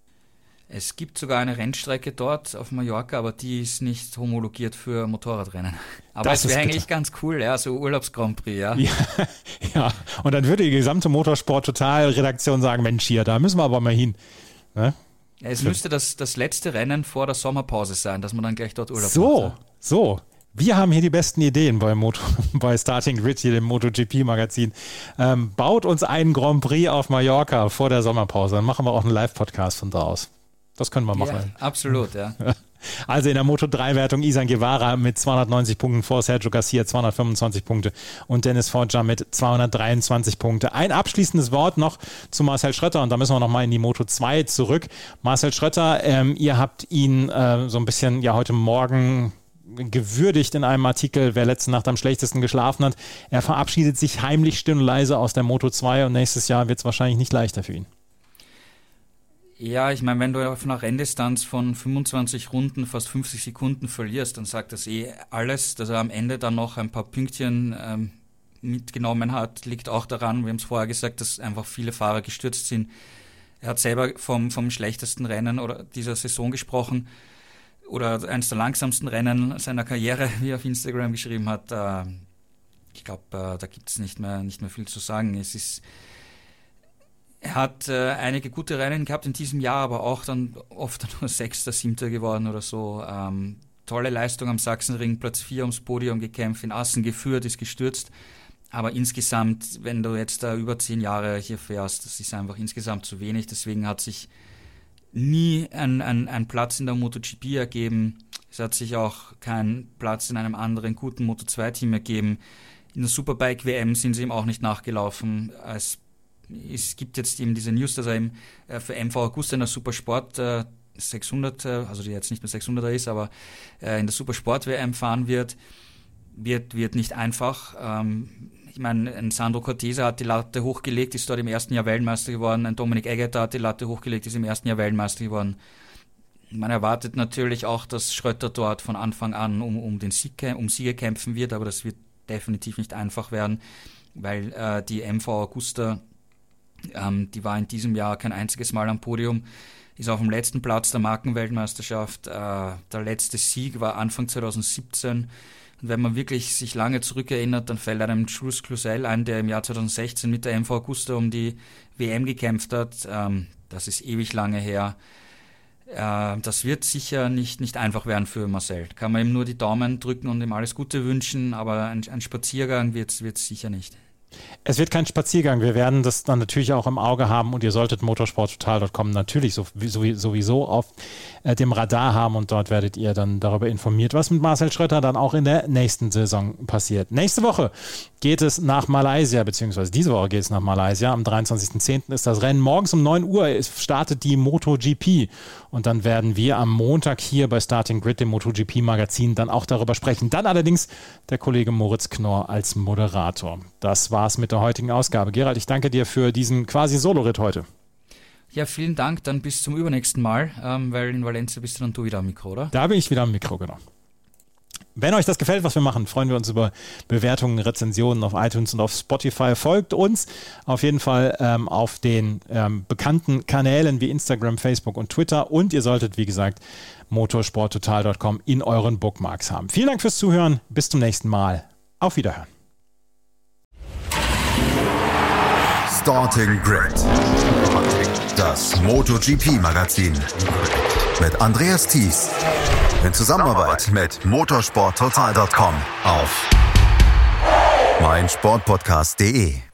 Speaker 3: Es gibt sogar eine Rennstrecke dort auf Mallorca, aber die ist nicht homologiert für Motorradrennen. Aber das wäre eigentlich ganz cool, ja, so Urlaubs-Grand Prix, ja.
Speaker 2: ja. Ja, und dann würde die gesamte Motorsport-Total-Redaktion sagen, Mensch, hier, da müssen wir aber mal hin. Ne?
Speaker 3: Ja, es müsste das, das letzte Rennen vor der Sommerpause sein, dass man dann gleich dort Urlaub
Speaker 2: so,
Speaker 3: macht.
Speaker 2: So, so. Wir haben hier die besten Ideen bei, Moto, bei Starting Grid, hier dem MotoGP-Magazin. Ähm, baut uns einen Grand Prix auf Mallorca vor der Sommerpause, dann machen wir auch einen Live-Podcast von da aus. Das können wir machen.
Speaker 3: Ja, absolut, ja.
Speaker 2: Also in der Moto drei Wertung Izan Guevara mit zweihundertneunzig Punkten vor Sergio Garcia zweihundertfünfundzwanzig Punkte und Dennis Foggia mit zweihundertdreiundzwanzig Punkte. Ein abschließendes Wort noch zu Marcel Schrötter und da müssen wir nochmal in die Moto zwei zurück. Marcel Schrötter, ähm, ihr habt ihn äh, so ein bisschen ja heute Morgen gewürdigt in einem Artikel, wer letzte Nacht am schlechtesten geschlafen hat. Er verabschiedet sich heimlich still und leise aus der Moto zwei und nächstes Jahr wird es wahrscheinlich nicht leichter für ihn.
Speaker 3: Ja, ich meine, wenn du auf einer Renndistanz von fünfundzwanzig Runden fast fünfzig Sekunden verlierst, dann sagt das eh alles, dass er am Ende dann noch ein paar Pünktchen ähm, mitgenommen hat, liegt auch daran, wir haben es vorher gesagt, dass einfach viele Fahrer gestürzt sind. Er hat selber vom, vom schlechtesten Rennen oder dieser Saison gesprochen oder eines der langsamsten Rennen seiner Karriere, wie er auf Instagram geschrieben hat. Äh, ich glaube, äh, da gibt es nicht mehr, nicht mehr viel zu sagen. Es ist Er hat äh, einige gute Rennen gehabt in diesem Jahr, aber auch dann oft nur Sechster, Siebter geworden oder so. Ähm, tolle Leistung am Sachsenring, Platz vier ums Podium gekämpft, in Assen geführt, ist gestürzt. Aber insgesamt, wenn du jetzt da über zehn Jahre hier fährst, das ist einfach insgesamt zu wenig. Deswegen hat sich nie ein, ein, ein Platz in der MotoGP ergeben. Es hat sich auch kein Platz in einem anderen guten Moto zwei Team ergeben. In der Superbike-W M sind sie ihm auch nicht nachgelaufen. Als Es gibt jetzt eben diese News, dass er eben für M V Agusta in der Supersport äh, sechshundert, also die jetzt nicht mehr sechshunderter ist, aber äh, in der Supersport-W M fahren wird, wird, wird nicht einfach. Ähm, ich meine, ein Sandro Cortese hat die Latte hochgelegt, ist dort im ersten Jahr Weltmeister geworden, ein Dominik Eggert hat die Latte hochgelegt, ist im ersten Jahr Weltmeister geworden. Man erwartet natürlich auch, dass Schrötter dort von Anfang an um, um den Sieg, um Siege kämpfen wird, aber das wird definitiv nicht einfach werden, weil äh, die M V Agusta, Ähm, die war in diesem Jahr kein einziges Mal am Podium, ist auf dem letzten Platz der Markenweltmeisterschaft. Äh, der letzte Sieg war Anfang zwanzig siebzehn. Und wenn man wirklich sich lange zurückerinnert, dann fällt einem Jules Cluzel ein, der im Jahr zwanzig sechzehn mit der M V Agusta um die W M gekämpft hat. Ähm, das ist ewig lange her. Äh, das wird sicher nicht, nicht einfach werden für Marcel. Kann man ihm nur die Daumen drücken und ihm alles Gute wünschen, aber ein, ein Spaziergang wird es sicher nicht.
Speaker 2: Es wird kein Spaziergang. Wir werden das dann natürlich auch im Auge haben und ihr solltet motorsport total Punkt com natürlich sowieso auf dem Radar haben und dort werdet ihr dann darüber informiert, was mit Marcel Schrötter dann auch in der nächsten Saison passiert. Nächste Woche geht es nach Malaysia, beziehungsweise diese Woche geht es nach Malaysia. Am dreiundzwanzigsten zehnten ist das Rennen. Morgens um neun Uhr startet die MotoGP und dann werden wir am Montag hier bei Starting Grid, dem MotoGP-Magazin, dann auch darüber sprechen. Dann allerdings der Kollege Moritz Knorr als Moderator. Das war's mit der heutigen Ausgabe. Gerald, ich danke dir für diesen quasi Soloritt heute.
Speaker 3: Ja, vielen Dank, dann bis zum übernächsten Mal, ähm, weil in Valencia bist du dann du wieder am Mikro, oder?
Speaker 2: Da bin ich wieder am Mikro, genau. Wenn euch das gefällt, was wir machen, freuen wir uns über Bewertungen, Rezensionen auf iTunes und auf Spotify. Folgt uns auf jeden Fall ähm, auf den ähm, bekannten Kanälen wie Instagram, Facebook und Twitter. Und ihr solltet, wie gesagt, motorsporttotal Punkt com in euren Bookmarks haben. Vielen Dank fürs Zuhören. Bis zum nächsten Mal. Auf Wiederhören.
Speaker 1: Starting Grid. Das MotoGP-Magazin. Mit Andreas Thies. In Zusammenarbeit mit motorsporttotal Punkt com auf meinsportpodcast Punkt de.